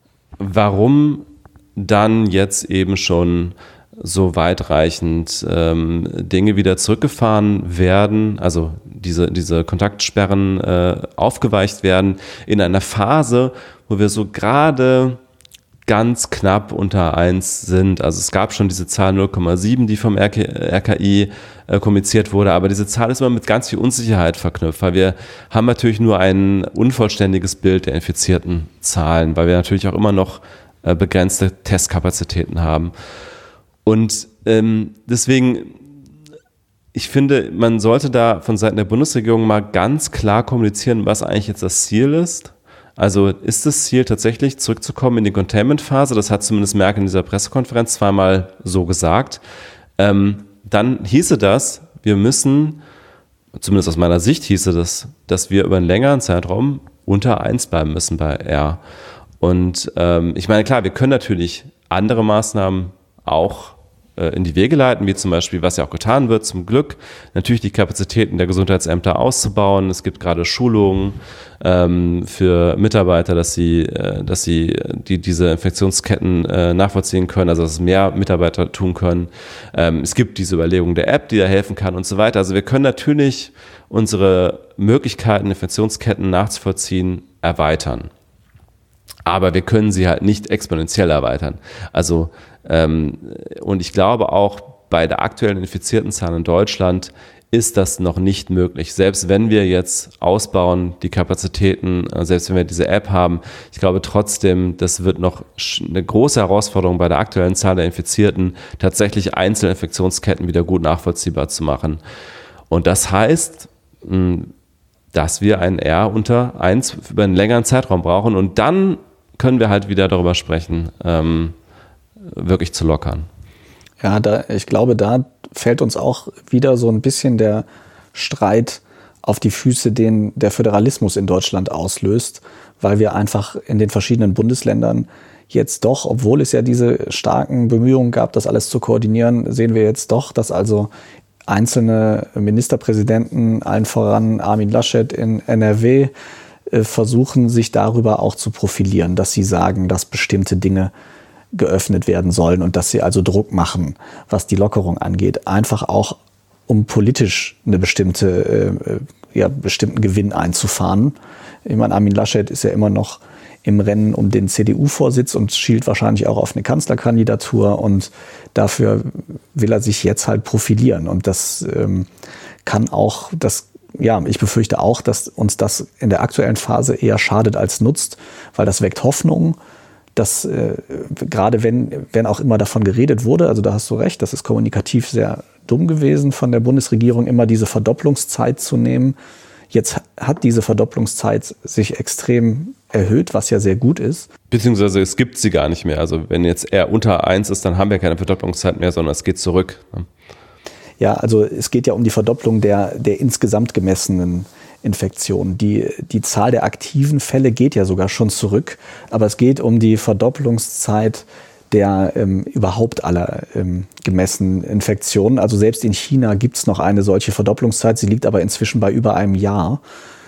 warum dann jetzt eben schon so weitreichend Dinge wieder zurückgefahren werden, also diese Kontaktsperren aufgeweicht werden in einer Phase, wo wir so gerade ganz knapp unter 1 sind. Also es gab schon diese Zahl 0,7, die vom RKI kommuniziert wurde, aber diese Zahl ist immer mit ganz viel Unsicherheit verknüpft, weil wir haben natürlich nur ein unvollständiges Bild der infizierten Zahlen, weil wir natürlich auch immer noch begrenzte Testkapazitäten haben. Und deswegen, ich finde, man sollte da von Seiten der Bundesregierung mal ganz klar kommunizieren, was eigentlich jetzt das Ziel ist. Also ist das Ziel tatsächlich zurückzukommen in die Containment-Phase? Das hat zumindest Merkel in dieser Pressekonferenz zweimal so gesagt. Dann hieße das, wir müssen, zumindest aus meiner Sicht hieße das, dass wir über einen längeren Zeitraum unter 1 bleiben müssen bei R. Und ich meine, klar, wir können natürlich andere Maßnahmen auch in die Wege leiten, wie zum Beispiel, was ja auch getan wird, zum Glück, natürlich die Kapazitäten der Gesundheitsämter auszubauen. Es gibt gerade Schulungen für Mitarbeiter, dass sie diese Infektionsketten nachvollziehen können, also dass mehr Mitarbeiter tun können. Es gibt diese Überlegung der App, die da helfen kann und so weiter. Also wir können natürlich unsere Möglichkeiten, Infektionsketten nachzuvollziehen, erweitern. Aber wir können sie halt nicht exponentiell erweitern. Also und ich glaube auch bei der aktuellen infizierten Zahl in Deutschland ist das noch nicht möglich. Selbst wenn wir jetzt ausbauen, die Kapazitäten, selbst wenn wir diese App haben, ich glaube trotzdem, das wird noch eine große Herausforderung bei der aktuellen Zahl der Infizierten, tatsächlich einzelne Infektionsketten wieder gut nachvollziehbar zu machen. Und das heißt, dass wir ein R unter 1 über einen längeren Zeitraum brauchen und dann können wir halt wieder darüber sprechen, wirklich zu lockern. Ja, ich glaube, da fällt uns auch wieder so ein bisschen der Streit auf die Füße, den der Föderalismus in Deutschland auslöst, weil wir einfach in den verschiedenen Bundesländern jetzt doch, obwohl es ja diese starken Bemühungen gab, das alles zu koordinieren, sehen wir jetzt doch, dass also einzelne Ministerpräsidenten, allen voran Armin Laschet in NRW, versuchen, sich darüber auch zu profilieren, dass sie sagen, dass bestimmte Dinge geöffnet werden sollen und dass sie also Druck machen, was die Lockerung angeht. Einfach auch, um politisch eine bestimmten Gewinn einzufahren. Ich meine, Armin Laschet ist ja immer noch im Rennen um den CDU-Vorsitz und schielt wahrscheinlich auch auf eine Kanzlerkandidatur und dafür will er sich jetzt halt profilieren. Und das ich befürchte auch, dass uns das in der aktuellen Phase eher schadet als nutzt, weil das weckt Hoffnung, dass gerade wenn auch immer davon geredet wurde, also da hast du recht, das ist kommunikativ sehr dumm gewesen von der Bundesregierung, immer diese Verdopplungszeit zu nehmen. Jetzt hat diese Verdopplungszeit sich extrem erhöht, was ja sehr gut ist. Beziehungsweise es gibt sie gar nicht mehr. Also wenn jetzt R unter 1 ist, dann haben wir keine Verdopplungszeit mehr, sondern es geht zurück. Ja, also es geht ja um die Verdopplung der insgesamt gemessenen Infektionen. Die Zahl der aktiven Fälle geht ja sogar schon zurück, aber es geht um die Verdopplungszeit der überhaupt aller gemessenen Infektionen. Also selbst in China gibt es noch eine solche Verdopplungszeit, sie liegt aber inzwischen bei über einem Jahr.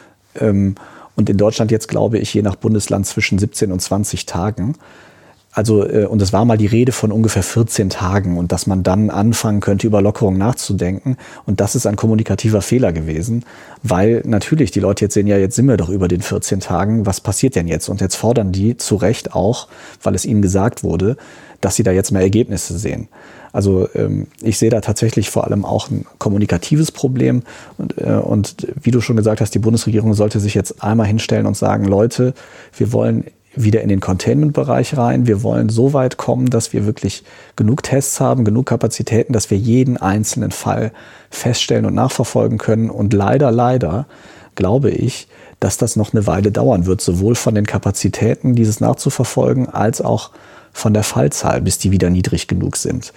Und in Deutschland jetzt, glaube ich, je nach Bundesland zwischen 17 und 20 Tagen. Also, und es war mal die Rede von ungefähr 14 Tagen und dass man dann anfangen könnte, über Lockerung nachzudenken. Und das ist ein kommunikativer Fehler gewesen, weil natürlich die Leute jetzt sehen, ja, jetzt sind wir doch über den 14 Tagen, was passiert denn jetzt? Und jetzt fordern die zu Recht auch, weil es ihnen gesagt wurde, dass sie da jetzt mehr Ergebnisse sehen. Also ich sehe da tatsächlich vor allem auch ein kommunikatives Problem. Und wie du schon gesagt hast, die Bundesregierung sollte sich jetzt einmal hinstellen und sagen, Leute, wir wollen wieder in den Containment-Bereich rein. Wir wollen so weit kommen, dass wir wirklich genug Tests haben, genug Kapazitäten, dass wir jeden einzelnen Fall feststellen und nachverfolgen können. Und leider glaube ich, dass das noch eine Weile dauern wird, sowohl von den Kapazitäten, dieses nachzuverfolgen, als auch von der Fallzahl, bis die wieder niedrig genug sind.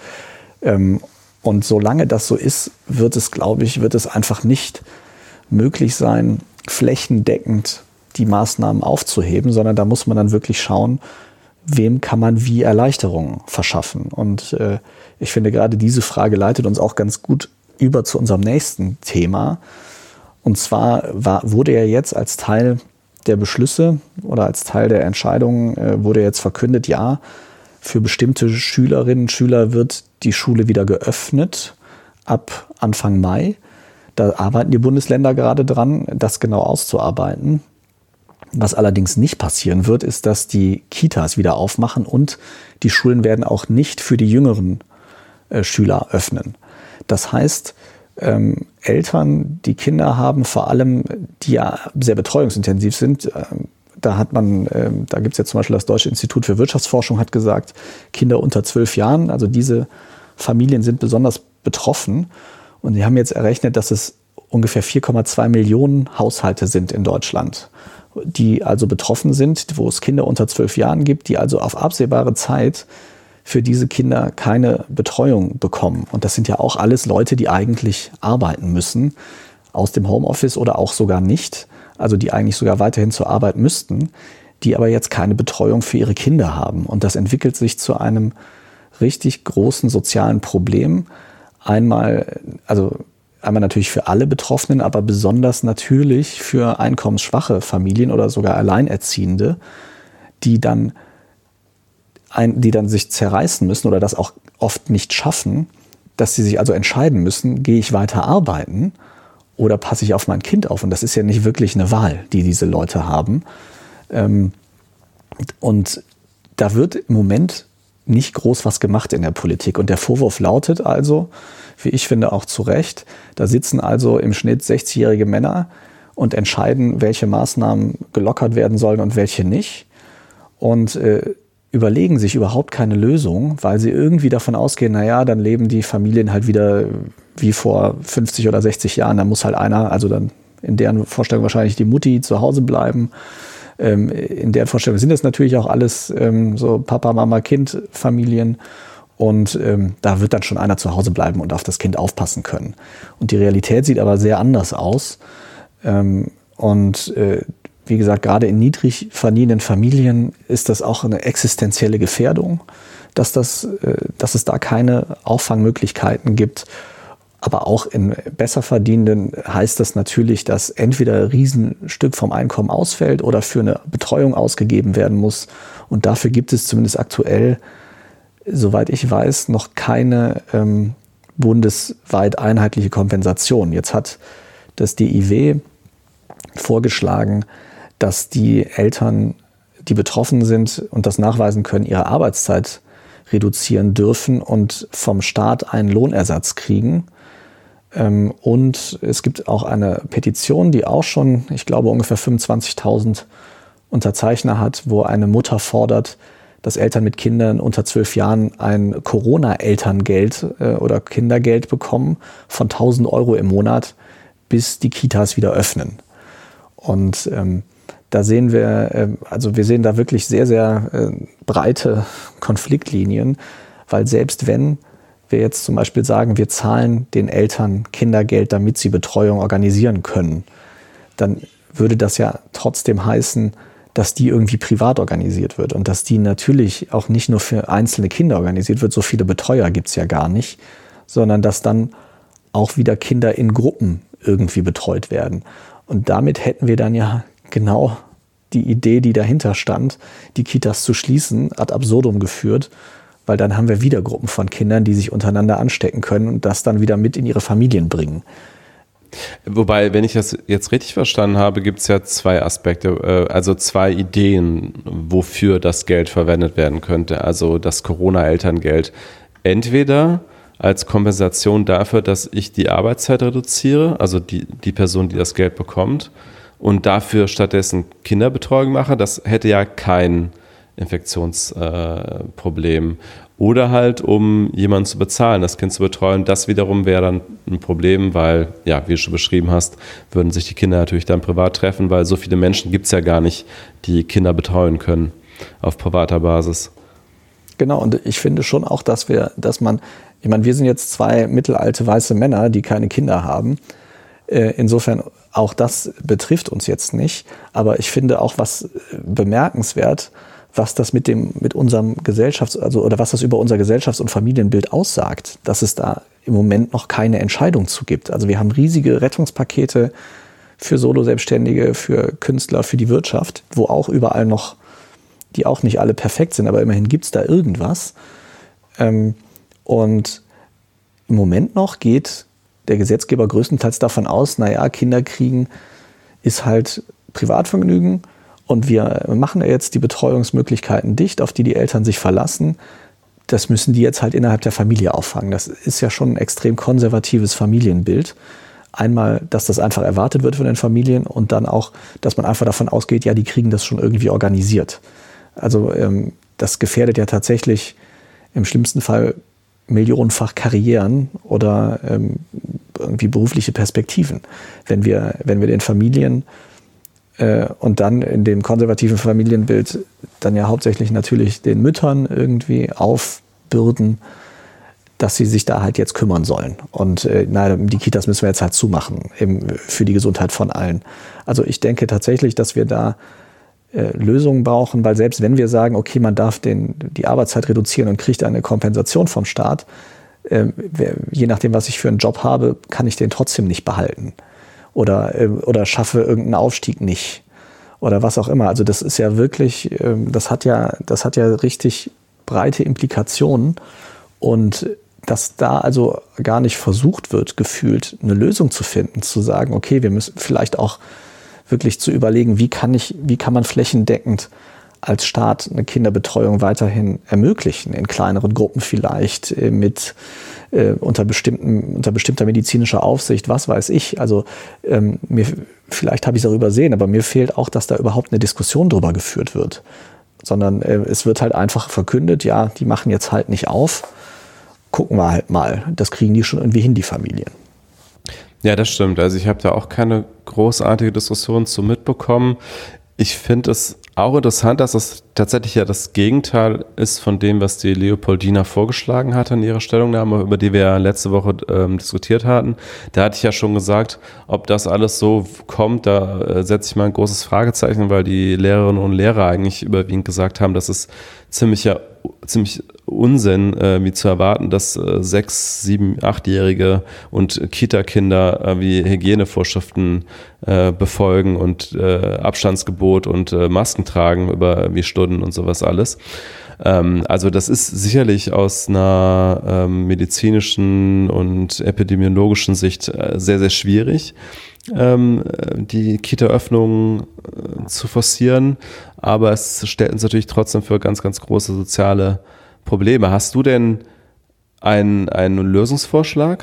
Und solange das so ist, wird es einfach nicht möglich sein, flächendeckend die Maßnahmen aufzuheben, sondern da muss man dann wirklich schauen, wem kann man wie Erleichterungen verschaffen. Und ich finde, gerade diese Frage leitet uns auch ganz gut über zu unserem nächsten Thema. Und zwar wurde ja jetzt als Teil der Beschlüsse oder als Teil der Entscheidungen wurde jetzt verkündet, ja, für bestimmte Schülerinnen und Schüler wird die Schule wieder geöffnet ab Anfang Mai. Da arbeiten die Bundesländer gerade dran, das genau auszuarbeiten. Was allerdings nicht passieren wird, ist, dass die Kitas wieder aufmachen und die Schulen werden auch nicht für die jüngeren Schüler öffnen. Das heißt, Eltern, die Kinder haben, vor allem, die ja sehr betreuungsintensiv sind, da gibt es jetzt zum Beispiel das Deutsche Institut für Wirtschaftsforschung hat gesagt, Kinder unter 12 Jahren, also diese Familien sind besonders betroffen. Und die haben jetzt errechnet, dass es ungefähr 4,2 Millionen Haushalte sind in Deutschland, die also betroffen sind, wo es Kinder unter 12 Jahren gibt, die also auf absehbare Zeit für diese Kinder keine Betreuung bekommen. Und das sind ja auch alles Leute, die eigentlich arbeiten müssen, aus dem Homeoffice oder auch sogar nicht. also die eigentlich sogar weiterhin zur Arbeit müssten, die aber jetzt keine Betreuung für ihre Kinder haben. Und das entwickelt sich zu einem richtig großen sozialen Problem. Einmal natürlich für alle Betroffenen, aber besonders natürlich für einkommensschwache Familien oder sogar Alleinerziehende, die dann sich zerreißen müssen oder das auch oft nicht schaffen, dass sie sich also entscheiden müssen, gehe ich weiter arbeiten oder passe ich auf mein Kind auf? Und das ist ja nicht wirklich eine Wahl, die diese Leute haben. Und da wird im Moment nicht groß was gemacht in der Politik. Und der Vorwurf lautet also, wie ich finde auch zu Recht, da sitzen also im Schnitt 60-jährige Männer und entscheiden, welche Maßnahmen gelockert werden sollen und welche nicht. Und überlegen sich überhaupt keine Lösung, weil sie irgendwie davon ausgehen, naja, dann leben die Familien halt wieder wie vor 50 oder 60 Jahren. Da muss halt einer, also dann in deren Vorstellung wahrscheinlich die Mutti zu Hause bleiben. In deren Vorstellung sind das natürlich auch alles so Papa, Mama, Kind, Familien. Und da wird dann schon einer zu Hause bleiben und auf das Kind aufpassen können. Und die Realität sieht aber sehr anders aus. Wie gesagt, gerade in niedrig verdienenden Familien ist das auch eine existenzielle Gefährdung, dass es da keine Auffangmöglichkeiten gibt. Aber auch in besser verdienenden heißt das natürlich, dass entweder ein Riesenstück vom Einkommen ausfällt oder für eine Betreuung ausgegeben werden muss. Und dafür gibt es zumindest aktuell, soweit ich weiß, noch keine bundesweit einheitliche Kompensation. Jetzt hat das DIW vorgeschlagen, dass die Eltern, die betroffen sind und das nachweisen können, ihre Arbeitszeit reduzieren dürfen und vom Staat einen Lohnersatz kriegen. Und es gibt auch eine Petition, die auch schon, ich glaube, ungefähr 25.000 Unterzeichner hat, wo eine Mutter fordert, dass Eltern mit Kindern unter 12 Jahren ein Corona-Elterngeld oder Kindergeld bekommen von 1.000 Euro im Monat, bis die Kitas wieder öffnen. Und da sehen wir, wir sehen da wirklich sehr, sehr breite Konfliktlinien, weil selbst wenn wir jetzt zum Beispiel sagen, wir zahlen den Eltern Kindergeld, damit sie Betreuung organisieren können, dann würde das ja trotzdem heißen, dass die irgendwie privat organisiert wird und dass die natürlich auch nicht nur für einzelne Kinder organisiert wird, so viele Betreuer gibt es ja gar nicht, sondern dass dann auch wieder Kinder in Gruppen irgendwie betreut werden. Und damit hätten wir dann ja genau die Idee, die dahinter stand, die Kitas zu schließen, ad absurdum geführt, weil dann haben wir wieder Gruppen von Kindern, die sich untereinander anstecken können und das dann wieder mit in ihre Familien bringen. Wobei, wenn ich das jetzt richtig verstanden habe, gibt es ja zwei Aspekte, also zwei Ideen, wofür das Geld verwendet werden könnte. Also das Corona-Elterngeld entweder als Kompensation dafür, dass ich die Arbeitszeit reduziere, also die Person, die das Geld bekommt, und dafür stattdessen Kinderbetreuung mache. Das hätte ja kein Infektionsproblem. Oder halt, um jemanden zu bezahlen, das Kind zu betreuen. Das wiederum wäre dann ein Problem, weil, ja, wie du schon beschrieben hast, würden sich die Kinder natürlich dann privat treffen, weil so viele Menschen gibt es ja gar nicht, die Kinder betreuen können auf privater Basis. Genau, und ich finde schon auch, wir sind jetzt zwei mittelalte weiße Männer, die keine Kinder haben. Insofern auch das betrifft uns jetzt nicht. Aber ich finde auch was bemerkenswert, was das mit unserem was das über unser Gesellschafts- und Familienbild aussagt, dass es da im Moment noch keine Entscheidung zu gibt. Also wir haben riesige Rettungspakete für Solo-Selbstständige, für Künstler, für die Wirtschaft, wo auch überall noch, die auch nicht alle perfekt sind, aber immerhin gibt es da irgendwas. Und im Moment noch geht der Gesetzgeber größtenteils davon aus, Kinder kriegen ist halt Privatvergnügen und wir machen jetzt die Betreuungsmöglichkeiten dicht, auf die Eltern sich verlassen. Das müssen die jetzt halt innerhalb der Familie auffangen. Das ist ja schon ein extrem konservatives Familienbild. Einmal, dass das einfach erwartet wird von den Familien und dann auch, dass man einfach davon ausgeht, ja, die kriegen das schon irgendwie organisiert. Also das gefährdet ja tatsächlich im schlimmsten Fall millionenfach Karrieren oder irgendwie berufliche Perspektiven. Wenn wir den Familien und dann in dem konservativen Familienbild dann ja hauptsächlich natürlich den Müttern irgendwie aufbürden, dass sie sich da halt jetzt kümmern sollen. Und die Kitas müssen wir jetzt halt zumachen, eben für die Gesundheit von allen. Also ich denke tatsächlich, dass wir da Lösungen brauchen, weil selbst wenn wir sagen, okay, man darf die Arbeitszeit reduzieren und kriegt eine Kompensation vom Staat, je nachdem, was ich für einen Job habe, kann ich den trotzdem nicht behalten. Oder schaffe irgendeinen Aufstieg nicht. Oder was auch immer. Also das ist ja wirklich, das hat ja richtig breite Implikationen. Und dass da also gar nicht versucht wird, gefühlt eine Lösung zu finden, zu sagen, okay, wir müssen vielleicht auch wirklich zu überlegen, wie kann man flächendeckend als Staat eine Kinderbetreuung weiterhin ermöglichen, in kleineren Gruppen vielleicht, unter bestimmter medizinischer Aufsicht, was weiß ich. Also vielleicht habe ich es auch übersehen, aber mir fehlt auch, dass da überhaupt eine Diskussion drüber geführt wird. Sondern es wird halt einfach verkündet, ja, die machen jetzt halt nicht auf. Gucken wir halt mal. Das kriegen die schon irgendwie hin, die Familien. Ja, das stimmt. Also ich habe da auch keine großartige Diskussion zu mitbekommen. Ich finde es auch interessant, dass es tatsächlich ja das Gegenteil ist von dem, was die Leopoldina vorgeschlagen hatte in ihrer Stellungnahme, über die wir ja letzte Woche diskutiert hatten. Da hatte ich ja schon gesagt, ob das alles so kommt, da setze ich mal ein großes Fragezeichen, weil die Lehrerinnen und Lehrer eigentlich überwiegend gesagt haben, dass es ziemlich Unsinn, wie zu erwarten, dass 6-, 7-, 8-Jährige und Kita-Kinder wie Hygienevorschriften befolgen und Abstandsgebot und Masken tragen über wie Stunden und sowas alles. Also das ist sicherlich aus einer medizinischen und epidemiologischen Sicht sehr, sehr schwierig, die Kita-Öffnungen zu forcieren, aber es stellt uns natürlich trotzdem für ganz, ganz große soziale Probleme. Hast du denn einen Lösungsvorschlag?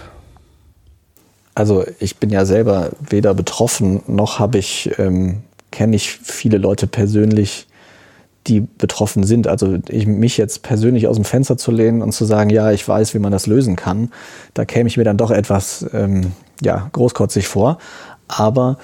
Also ich bin ja selber weder betroffen, noch kenne ich viele Leute persönlich, die betroffen sind. Also mich jetzt persönlich aus dem Fenster zu lehnen und zu sagen, ja, ich weiß, wie man das lösen kann, da käme ich mir dann doch etwas großkotzig vor. Aber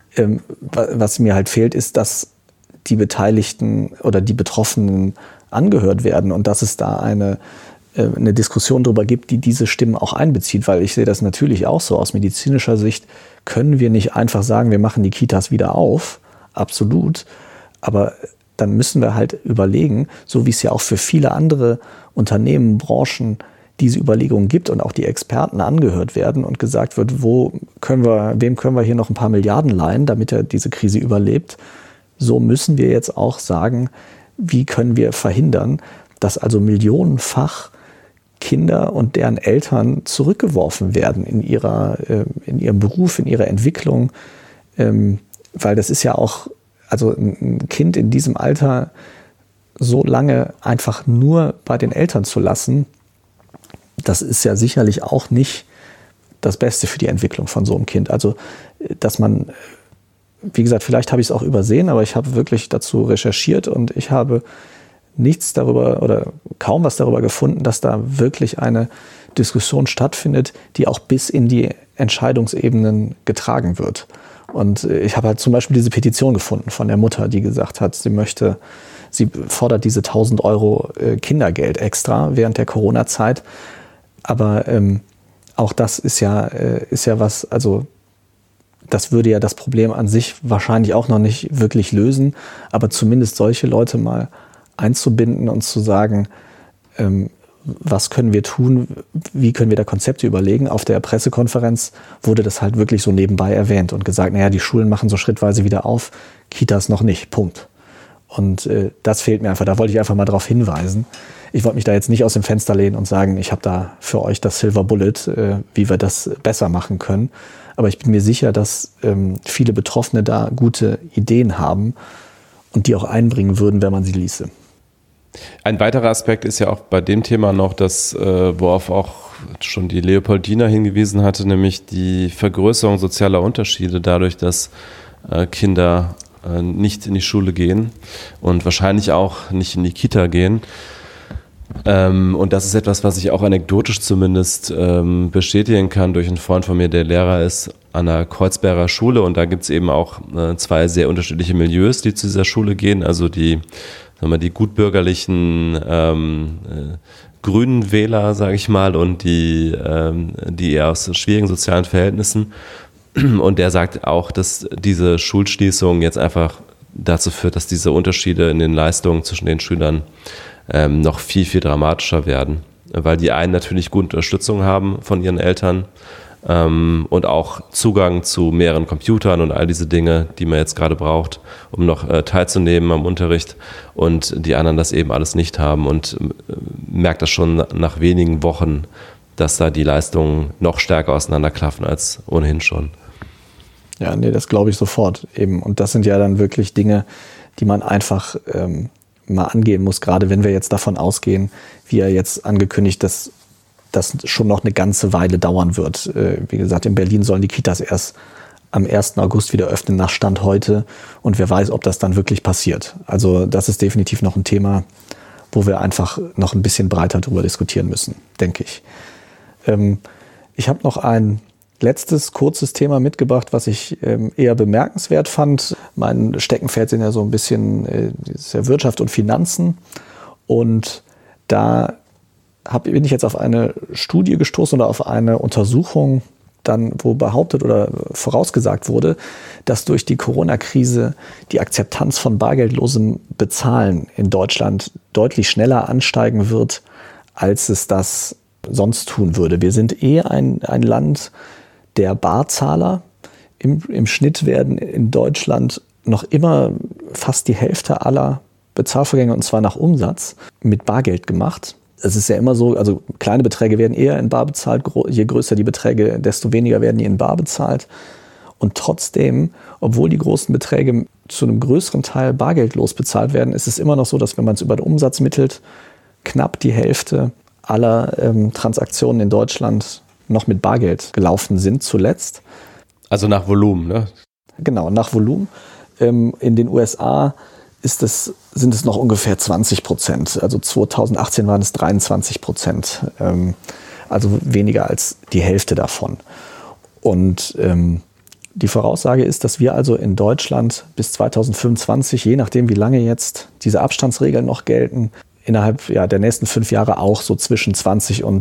was mir halt fehlt, ist, dass die Beteiligten oder die Betroffenen angehört werden und dass es da eine Diskussion darüber gibt, die diese Stimmen auch einbezieht, weil ich sehe das natürlich auch so. Aus medizinischer Sicht können wir nicht einfach sagen, wir machen die Kitas wieder auf, absolut, aber dann müssen wir halt überlegen, so wie es ja auch für viele andere Unternehmen, Branchen diese Überlegungen gibt und auch die Experten angehört werden und gesagt wird, wem können wir hier noch ein paar Milliarden leihen, damit er diese Krise überlebt. So müssen wir jetzt auch sagen, wie können wir verhindern, dass also millionenfach Kinder und deren Eltern zurückgeworfen werden in ihrem Beruf, in ihrer Entwicklung. Weil das ist ja auch, also ein Kind in diesem Alter so lange einfach nur bei den Eltern zu lassen, das ist ja sicherlich auch nicht das Beste für die Entwicklung von so einem Kind. Also, dass man, wie gesagt, vielleicht habe ich es auch übersehen, aber ich habe wirklich dazu recherchiert und ich habe nichts darüber oder kaum was darüber gefunden, dass da wirklich eine Diskussion stattfindet, die auch bis in die Entscheidungsebenen getragen wird. Und ich habe halt zum Beispiel diese Petition gefunden von der Mutter, die gesagt hat, sie fordert diese 1.000 Euro Kindergeld extra während der Corona-Zeit. Aber auch das ist ja was, also das würde ja das Problem an sich wahrscheinlich auch noch nicht wirklich lösen, aber zumindest solche Leute mal einzubinden und zu sagen, was können wir tun, wie können wir da Konzepte überlegen. Auf der Pressekonferenz wurde das halt wirklich so nebenbei erwähnt und gesagt, naja, die Schulen machen so schrittweise wieder auf, Kitas noch nicht, Punkt. Und das fehlt mir einfach, da wollte ich einfach mal darauf hinweisen. Ich wollte mich da jetzt nicht aus dem Fenster lehnen und sagen, ich habe da für euch das Silver Bullet, wie wir das besser machen können. Aber ich bin mir sicher, dass viele Betroffene da gute Ideen haben und die auch einbringen würden, wenn man sie ließe. Ein weiterer Aspekt ist ja auch bei dem Thema noch, dass, worauf auch schon die Leopoldina hingewiesen hatte, nämlich die Vergrößerung sozialer Unterschiede dadurch, dass Kinder nicht in die Schule gehen und wahrscheinlich auch nicht in die Kita gehen. Und das ist etwas, was ich auch anekdotisch zumindest bestätigen kann durch einen Freund von mir, der Lehrer ist an der Kreuzberger Schule, und da gibt es eben auch zwei sehr unterschiedliche Milieus, die zu dieser Schule gehen, also die gutbürgerlichen grünen Wähler, sage ich mal, und die eher aus schwierigen sozialen Verhältnissen. Und der sagt auch, dass diese Schulschließung jetzt einfach dazu führt, dass diese Unterschiede in den Leistungen zwischen den Schülern noch viel, viel dramatischer werden. Weil die einen natürlich gute Unterstützung haben von ihren Eltern und auch Zugang zu mehreren Computern und all diese Dinge, die man jetzt gerade braucht, um noch teilzunehmen am Unterricht, und die anderen das eben alles nicht haben, und merkt das schon nach wenigen Wochen, dass da die Leistungen noch stärker auseinanderklaffen als ohnehin schon. Ja, nee, das glaube ich sofort eben. Und das sind ja dann wirklich Dinge, die man einfach mal angehen muss, gerade wenn wir jetzt davon ausgehen, wie er jetzt angekündigt, dass das schon noch eine ganze Weile dauern wird. Wie gesagt, in Berlin sollen die Kitas erst am 1. August wieder öffnen nach Stand heute, und wer weiß, ob das dann wirklich passiert. Also das ist definitiv noch ein Thema, wo wir einfach noch ein bisschen breiter drüber diskutieren müssen, denke ich. Ich habe noch ein letztes kurzes Thema mitgebracht, was ich eher bemerkenswert fand. Mein Steckenpferd sind ja so ein bisschen ist ja Wirtschaft und Finanzen, und da bin ich jetzt auf eine Studie gestoßen oder auf eine Untersuchung, dann, wo behauptet oder vorausgesagt wurde, dass durch die Corona-Krise die Akzeptanz von bargeldlosem Bezahlen in Deutschland deutlich schneller ansteigen wird, als es das sonst tun würde. Wir sind ein Land der Barzahler. Im Schnitt werden in Deutschland noch immer fast die Hälfte aller Bezahlvorgänge, und zwar nach Umsatz, mit Bargeld gemacht. Es ist ja immer so, also kleine Beträge werden eher in bar bezahlt, je größer die Beträge, desto weniger werden die in bar bezahlt. Und trotzdem, obwohl die großen Beträge zu einem größeren Teil bargeldlos bezahlt werden, ist es immer noch so, dass, wenn man es über den Umsatz mittelt, knapp die Hälfte aller Transaktionen in Deutschland noch mit Bargeld gelaufen sind zuletzt. Also nach Volumen, ne? Genau, nach Volumen. In den USA sind es noch ungefähr 20%. Also 2018 waren es 23%. Also weniger als die Hälfte davon. Und die Voraussage ist, dass wir also in Deutschland bis 2025, je nachdem wie lange jetzt diese Abstandsregeln noch gelten, innerhalb der nächsten 5 Jahre auch so zwischen 20 und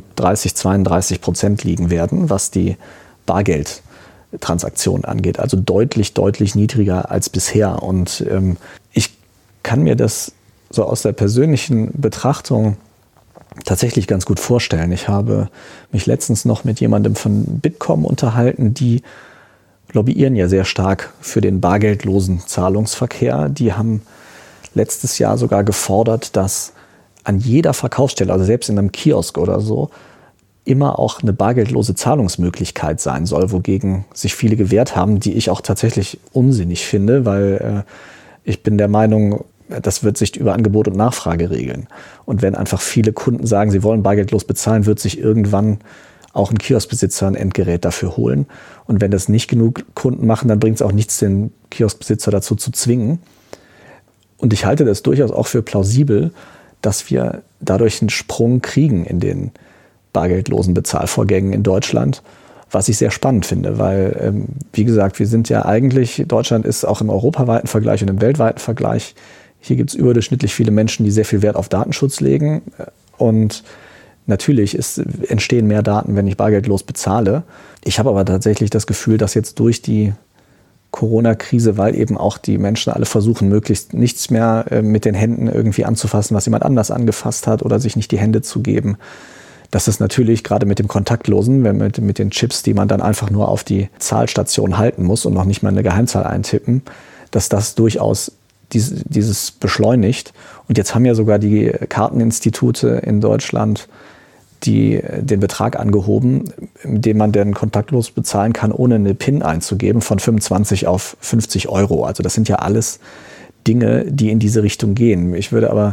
32% liegen werden, was die Bargeldtransaktionen angeht. Also deutlich, deutlich niedriger als bisher. Und ich kann mir das so aus der persönlichen Betrachtung tatsächlich ganz gut vorstellen. Ich habe mich letztens noch mit jemandem von Bitkom unterhalten, die lobbyieren ja sehr stark für den bargeldlosen Zahlungsverkehr. Die haben letztes Jahr sogar gefordert, dass an jeder Verkaufsstelle, also selbst in einem Kiosk oder so, immer auch eine bargeldlose Zahlungsmöglichkeit sein soll, wogegen sich viele gewehrt haben, die ich auch tatsächlich unsinnig finde, weil ich bin der Meinung, das wird sich über Angebot und Nachfrage regeln. Und wenn einfach viele Kunden sagen, sie wollen bargeldlos bezahlen, wird sich irgendwann auch ein Kioskbesitzer ein Endgerät dafür holen. Und wenn das nicht genug Kunden machen, dann bringt es auch nichts, den Kioskbesitzer dazu zu zwingen. Und ich halte das durchaus auch für plausibel, dass wir dadurch einen Sprung kriegen in den bargeldlosen Bezahlvorgängen in Deutschland, was ich sehr spannend finde, weil, wie gesagt, wir sind ja eigentlich, Deutschland ist auch im europaweiten Vergleich und im weltweiten Vergleich, hier gibt es überdurchschnittlich viele Menschen, die sehr viel Wert auf Datenschutz legen, und natürlich entstehen mehr Daten, wenn ich bargeldlos bezahle. Ich habe aber tatsächlich das Gefühl, dass jetzt durch die Corona-Krise, weil eben auch die Menschen alle versuchen, möglichst nichts mehr mit den Händen irgendwie anzufassen, was jemand anders angefasst hat, oder sich nicht die Hände zu geben, dass es natürlich gerade mit dem Kontaktlosen, mit den Chips, die man dann einfach nur auf die Zahlstation halten muss und noch nicht mal eine Geheimzahl eintippen, dass das durchaus dieses beschleunigt. Und jetzt haben ja sogar die Karteninstitute in Deutschland den Betrag angehoben, mit dem man dann kontaktlos bezahlen kann, ohne eine PIN einzugeben, von 25 auf 50 Euro. Also das sind ja alles Dinge, die in diese Richtung gehen. Ich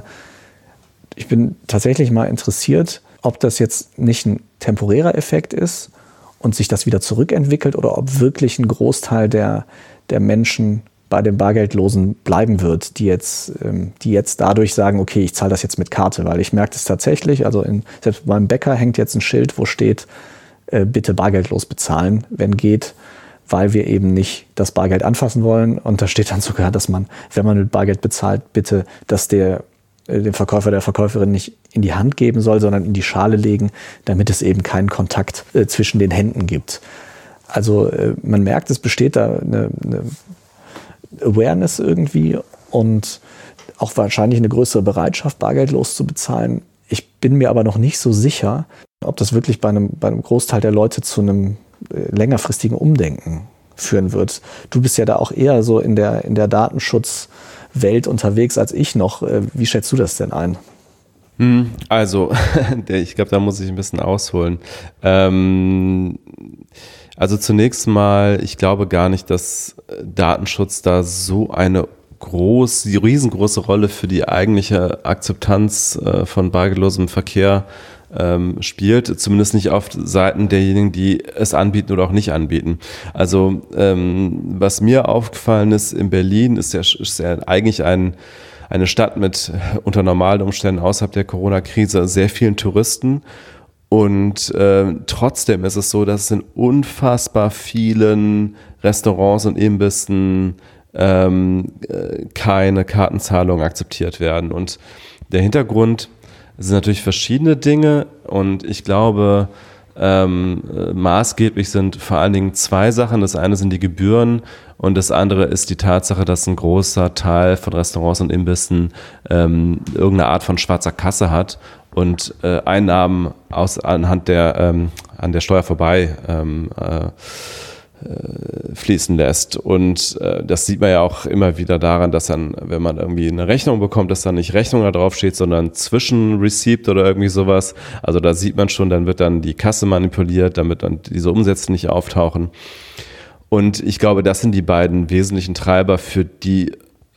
bin tatsächlich mal interessiert, ob das jetzt nicht ein temporärer Effekt ist und sich das wieder zurückentwickelt, oder ob wirklich ein Großteil der Menschen bei dem Bargeldlosen bleiben wird, die jetzt dadurch sagen, okay, ich zahle das jetzt mit Karte, weil ich merke das tatsächlich, also selbst beim Bäcker hängt jetzt ein Schild, wo steht, bitte bargeldlos bezahlen, wenn geht, weil wir eben nicht das Bargeld anfassen wollen, und da steht dann sogar, dass man, wenn man mit Bargeld bezahlt, bitte, dass der dem Verkäufer, der Verkäuferin nicht in die Hand geben soll, sondern in die Schale legen, damit es eben keinen Kontakt zwischen den Händen gibt. Also man merkt, es besteht da eine Awareness irgendwie und auch wahrscheinlich eine größere Bereitschaft, bargeldlos zu bezahlen. Ich bin mir aber noch nicht so sicher, ob das wirklich bei einem Großteil der Leute zu einem längerfristigen Umdenken führen wird. Du bist ja da auch eher so in der Datenschutzwelt unterwegs als ich noch. Wie schätzt du das denn ein? Also, ich glaube, da muss ich ein bisschen ausholen. Also zunächst mal, ich glaube gar nicht, dass Datenschutz da so eine riesengroße Rolle für die eigentliche Akzeptanz von bargeldlosem Verkehr spielt, zumindest nicht auf Seiten derjenigen, die es anbieten oder auch nicht anbieten. Also was mir aufgefallen ist in Berlin, ist ja eigentlich eine Stadt mit unter normalen Umständen außerhalb der Corona-Krise sehr vielen Touristen. Und trotzdem ist es so, dass in unfassbar vielen Restaurants und Imbissen keine Kartenzahlungen akzeptiert werden. Und der Hintergrund sind natürlich verschiedene Dinge und ich glaube, maßgeblich sind vor allen Dingen zwei Sachen. Das eine sind die Gebühren und das andere ist die Tatsache, dass ein großer Teil von Restaurants und Imbissen irgendeine Art von schwarzer Kasse hat und Einnahmen an der Steuer vorbei fließen lässt. Und das sieht man ja auch immer wieder daran, dass dann, wenn man irgendwie eine Rechnung bekommt, dass dann nicht Rechnung da drauf steht, sondern Zwischenreceipt oder irgendwie sowas. Also da sieht man schon, dann wird dann die Kasse manipuliert, damit dann diese Umsätze nicht auftauchen. Und ich glaube, das sind die beiden wesentlichen Treiber für die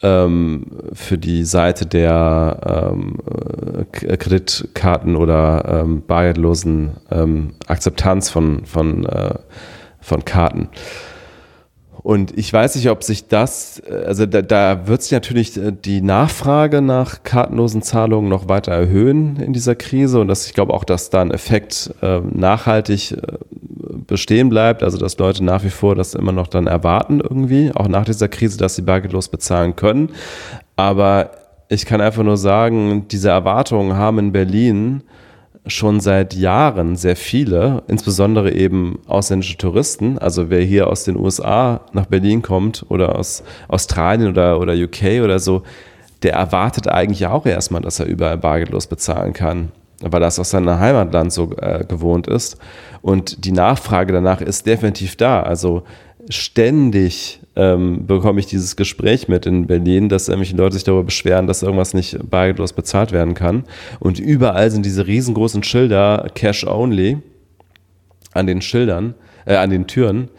Seite der Kreditkarten oder bargeldlosen Akzeptanz von Karten. Und ich weiß nicht, ob sich das, also da wird sich natürlich die Nachfrage nach kartenlosen Zahlungen noch weiter erhöhen in dieser Krise und ich glaube auch, dass da ein Effekt nachhaltig bestehen bleibt, also dass Leute nach wie vor das immer noch dann erwarten irgendwie, auch nach dieser Krise, dass sie bargeldlos bezahlen können. Aber ich kann einfach nur sagen, diese Erwartungen haben in Berlin schon seit Jahren sehr viele, insbesondere eben ausländische Touristen. Also wer hier aus den USA nach Berlin kommt oder aus Australien oder UK oder so, der erwartet eigentlich auch erstmal, dass er überall bargeldlos bezahlen kann, weil er es aus seinem Heimatland so gewohnt ist. Und die Nachfrage danach ist definitiv da. Also ständig bekomme ich dieses Gespräch mit in Berlin, dass irgendwelche Leute sich darüber beschweren, dass irgendwas nicht bargeldlos bezahlt werden kann. Und überall sind diese riesengroßen Schilder Cash Only an den Schildern, an den Türen.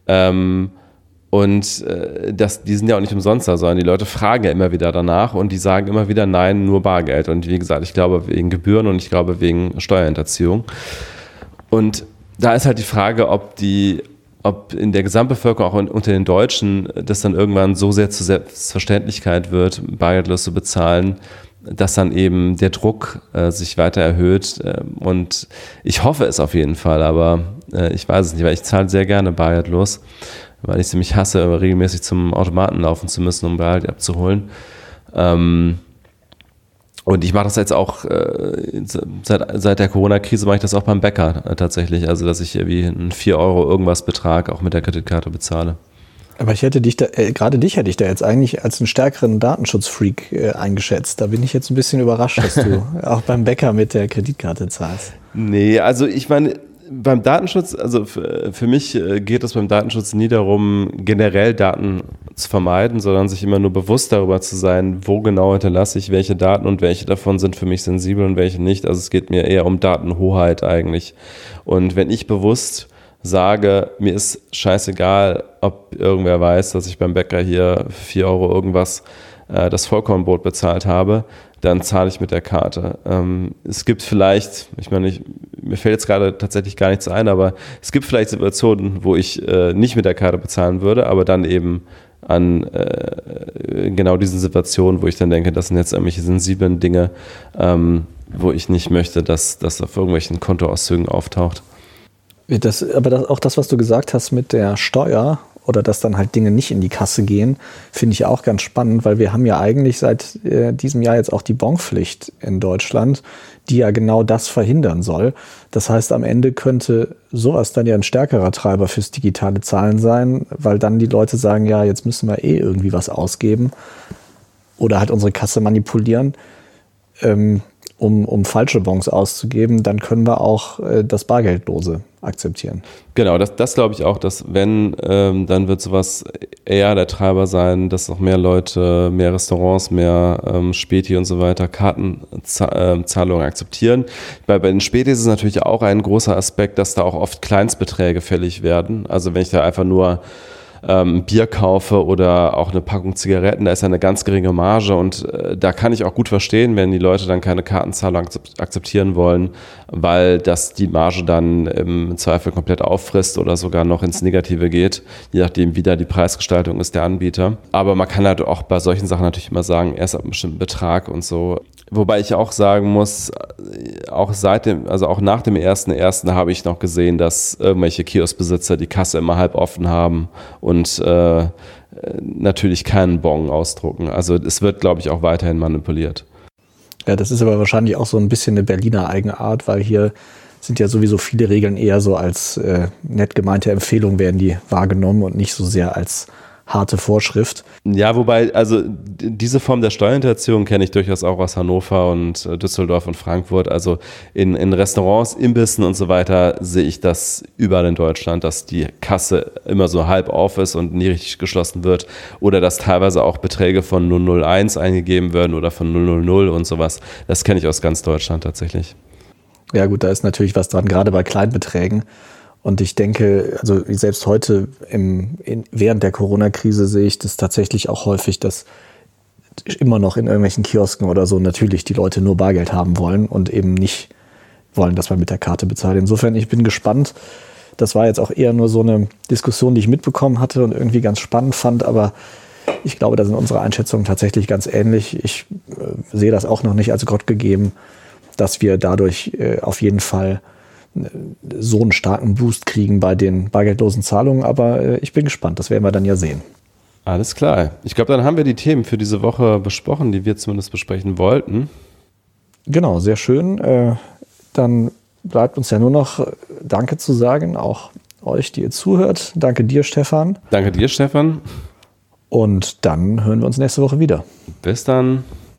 Die sind ja auch nicht umsonst da, sondern die Leute fragen ja immer wieder danach und die sagen immer wieder, nein, nur Bargeld. Und wie gesagt, ich glaube wegen Gebühren und ich glaube wegen Steuerhinterziehung. Und da ist halt die Frage, ob in der Gesamtbevölkerung, auch unter den Deutschen, das dann irgendwann so sehr zur Selbstverständlichkeit wird, bargeldlos zu bezahlen, dass dann eben der Druck sich weiter erhöht. Und ich hoffe es auf jeden Fall, aber ich weiß es nicht, weil ich zahle sehr gerne bargeldlos, weil ich es nämlich hasse, regelmäßig zum Automaten laufen zu müssen, um Bargeld abzuholen. Und ich mache das jetzt auch, seit der Corona-Krise mache ich das auch beim Bäcker tatsächlich. Also, dass ich irgendwie einen 4 € irgendwas Betrag auch mit der Kreditkarte bezahle. Aber ich hätte dich gerade dich hätte ich da jetzt eigentlich als einen stärkeren Datenschutzfreak eingeschätzt. Da bin ich jetzt ein bisschen überrascht, dass du auch beim Bäcker mit der Kreditkarte zahlst. Nee, also ich meine, beim Datenschutz, also für mich geht es beim Datenschutz nie darum, generell Daten zu vermeiden, sondern sich immer nur bewusst darüber zu sein, wo genau hinterlasse ich welche Daten und welche davon sind für mich sensibel und welche nicht. Also es geht mir eher um Datenhoheit eigentlich. Und wenn ich bewusst sage, mir ist scheißegal, ob irgendwer weiß, dass ich beim Bäcker hier 4 € irgendwas das Vollkornbrot bezahlt habe, dann zahle ich mit der Karte. Es gibt vielleicht, ich meine, mir fällt jetzt gerade tatsächlich gar nichts ein, aber es gibt vielleicht Situationen, wo ich nicht mit der Karte bezahlen würde, aber dann eben an genau diesen Situationen, wo ich dann denke, das sind jetzt irgendwelche sensiblen Dinge, wo ich nicht möchte, dass das auf irgendwelchen Kontoauszügen auftaucht. Aber auch das, was du gesagt hast mit der Steuer oder dass dann halt Dinge nicht in die Kasse gehen, finde ich auch ganz spannend, weil wir haben ja eigentlich seit diesem Jahr jetzt auch die Bonpflicht in Deutschland, die ja genau das verhindern soll. Das heißt, am Ende könnte sowas dann ja ein stärkerer Treiber fürs digitale Zahlen sein, weil dann die Leute sagen, ja, jetzt müssen wir irgendwie was ausgeben oder halt unsere Kasse manipulieren, um falsche Bons auszugeben, dann können wir auch das Bargeldlose akzeptieren. Genau, das glaube ich auch, dass wenn, dann wird sowas eher der Treiber sein, dass auch mehr Leute, mehr Restaurants, mehr Späti und so weiter Kartenzahlungen akzeptieren. Bei den Spätis ist es natürlich auch ein großer Aspekt, dass da auch oft Kleinstbeträge fällig werden. Also wenn ich da einfach nur Bier kaufe oder auch eine Packung Zigaretten, da ist ja eine ganz geringe Marge und da kann ich auch gut verstehen, wenn die Leute dann keine Kartenzahlung akzeptieren wollen, weil das die Marge dann im Zweifel komplett auffrisst oder sogar noch ins Negative geht, je nachdem wie da die Preisgestaltung ist der Anbieter. Aber man kann halt auch bei solchen Sachen natürlich immer sagen, erst ab einem bestimmten Betrag und so. Wobei ich auch sagen muss, auch auch nach dem 1.1. habe ich noch gesehen, dass irgendwelche Kioskbesitzer die Kasse immer halb offen haben und natürlich keinen Bon ausdrucken. Also es wird, glaube ich, auch weiterhin manipuliert. Ja, das ist aber wahrscheinlich auch so ein bisschen eine Berliner Eigenart, weil hier sind ja sowieso viele Regeln eher so als nett gemeinte Empfehlung werden die wahrgenommen und nicht so sehr als harte Vorschrift. Ja, wobei, also diese Form der Steuerhinterziehung kenne ich durchaus auch aus Hannover und Düsseldorf und Frankfurt. Also in Restaurants, Imbissen und so weiter sehe ich das überall in Deutschland, dass die Kasse immer so halb auf ist und nie richtig geschlossen wird oder dass teilweise auch Beträge von 001 eingegeben werden oder von 000 und sowas. Das kenne ich aus ganz Deutschland tatsächlich. Ja gut, da ist natürlich was dran, gerade bei Kleinbeträgen. Und ich denke, also selbst heute während der Corona-Krise sehe ich das tatsächlich auch häufig, dass immer noch in irgendwelchen Kiosken oder so natürlich die Leute nur Bargeld haben wollen und eben nicht wollen, dass man mit der Karte bezahlt. Insofern, ich bin gespannt. Das war jetzt auch eher nur so eine Diskussion, die ich mitbekommen hatte und irgendwie ganz spannend fand, aber ich glaube, da sind unsere Einschätzungen tatsächlich ganz ähnlich. Ich sehe das auch noch nicht als Gott gegeben, dass wir dadurch auf jeden Fall so einen starken Boost kriegen bei den bargeldlosen Zahlungen, aber ich bin gespannt, das werden wir dann ja sehen. Alles klar. Ich glaube, dann haben wir die Themen für diese Woche besprochen, die wir zumindest besprechen wollten. Genau, sehr schön. Dann bleibt uns ja nur noch Danke zu sagen, auch euch, die ihr zuhört. Danke dir, Stefan. Danke dir, Stefan. Und dann hören wir uns nächste Woche wieder. Bis dann.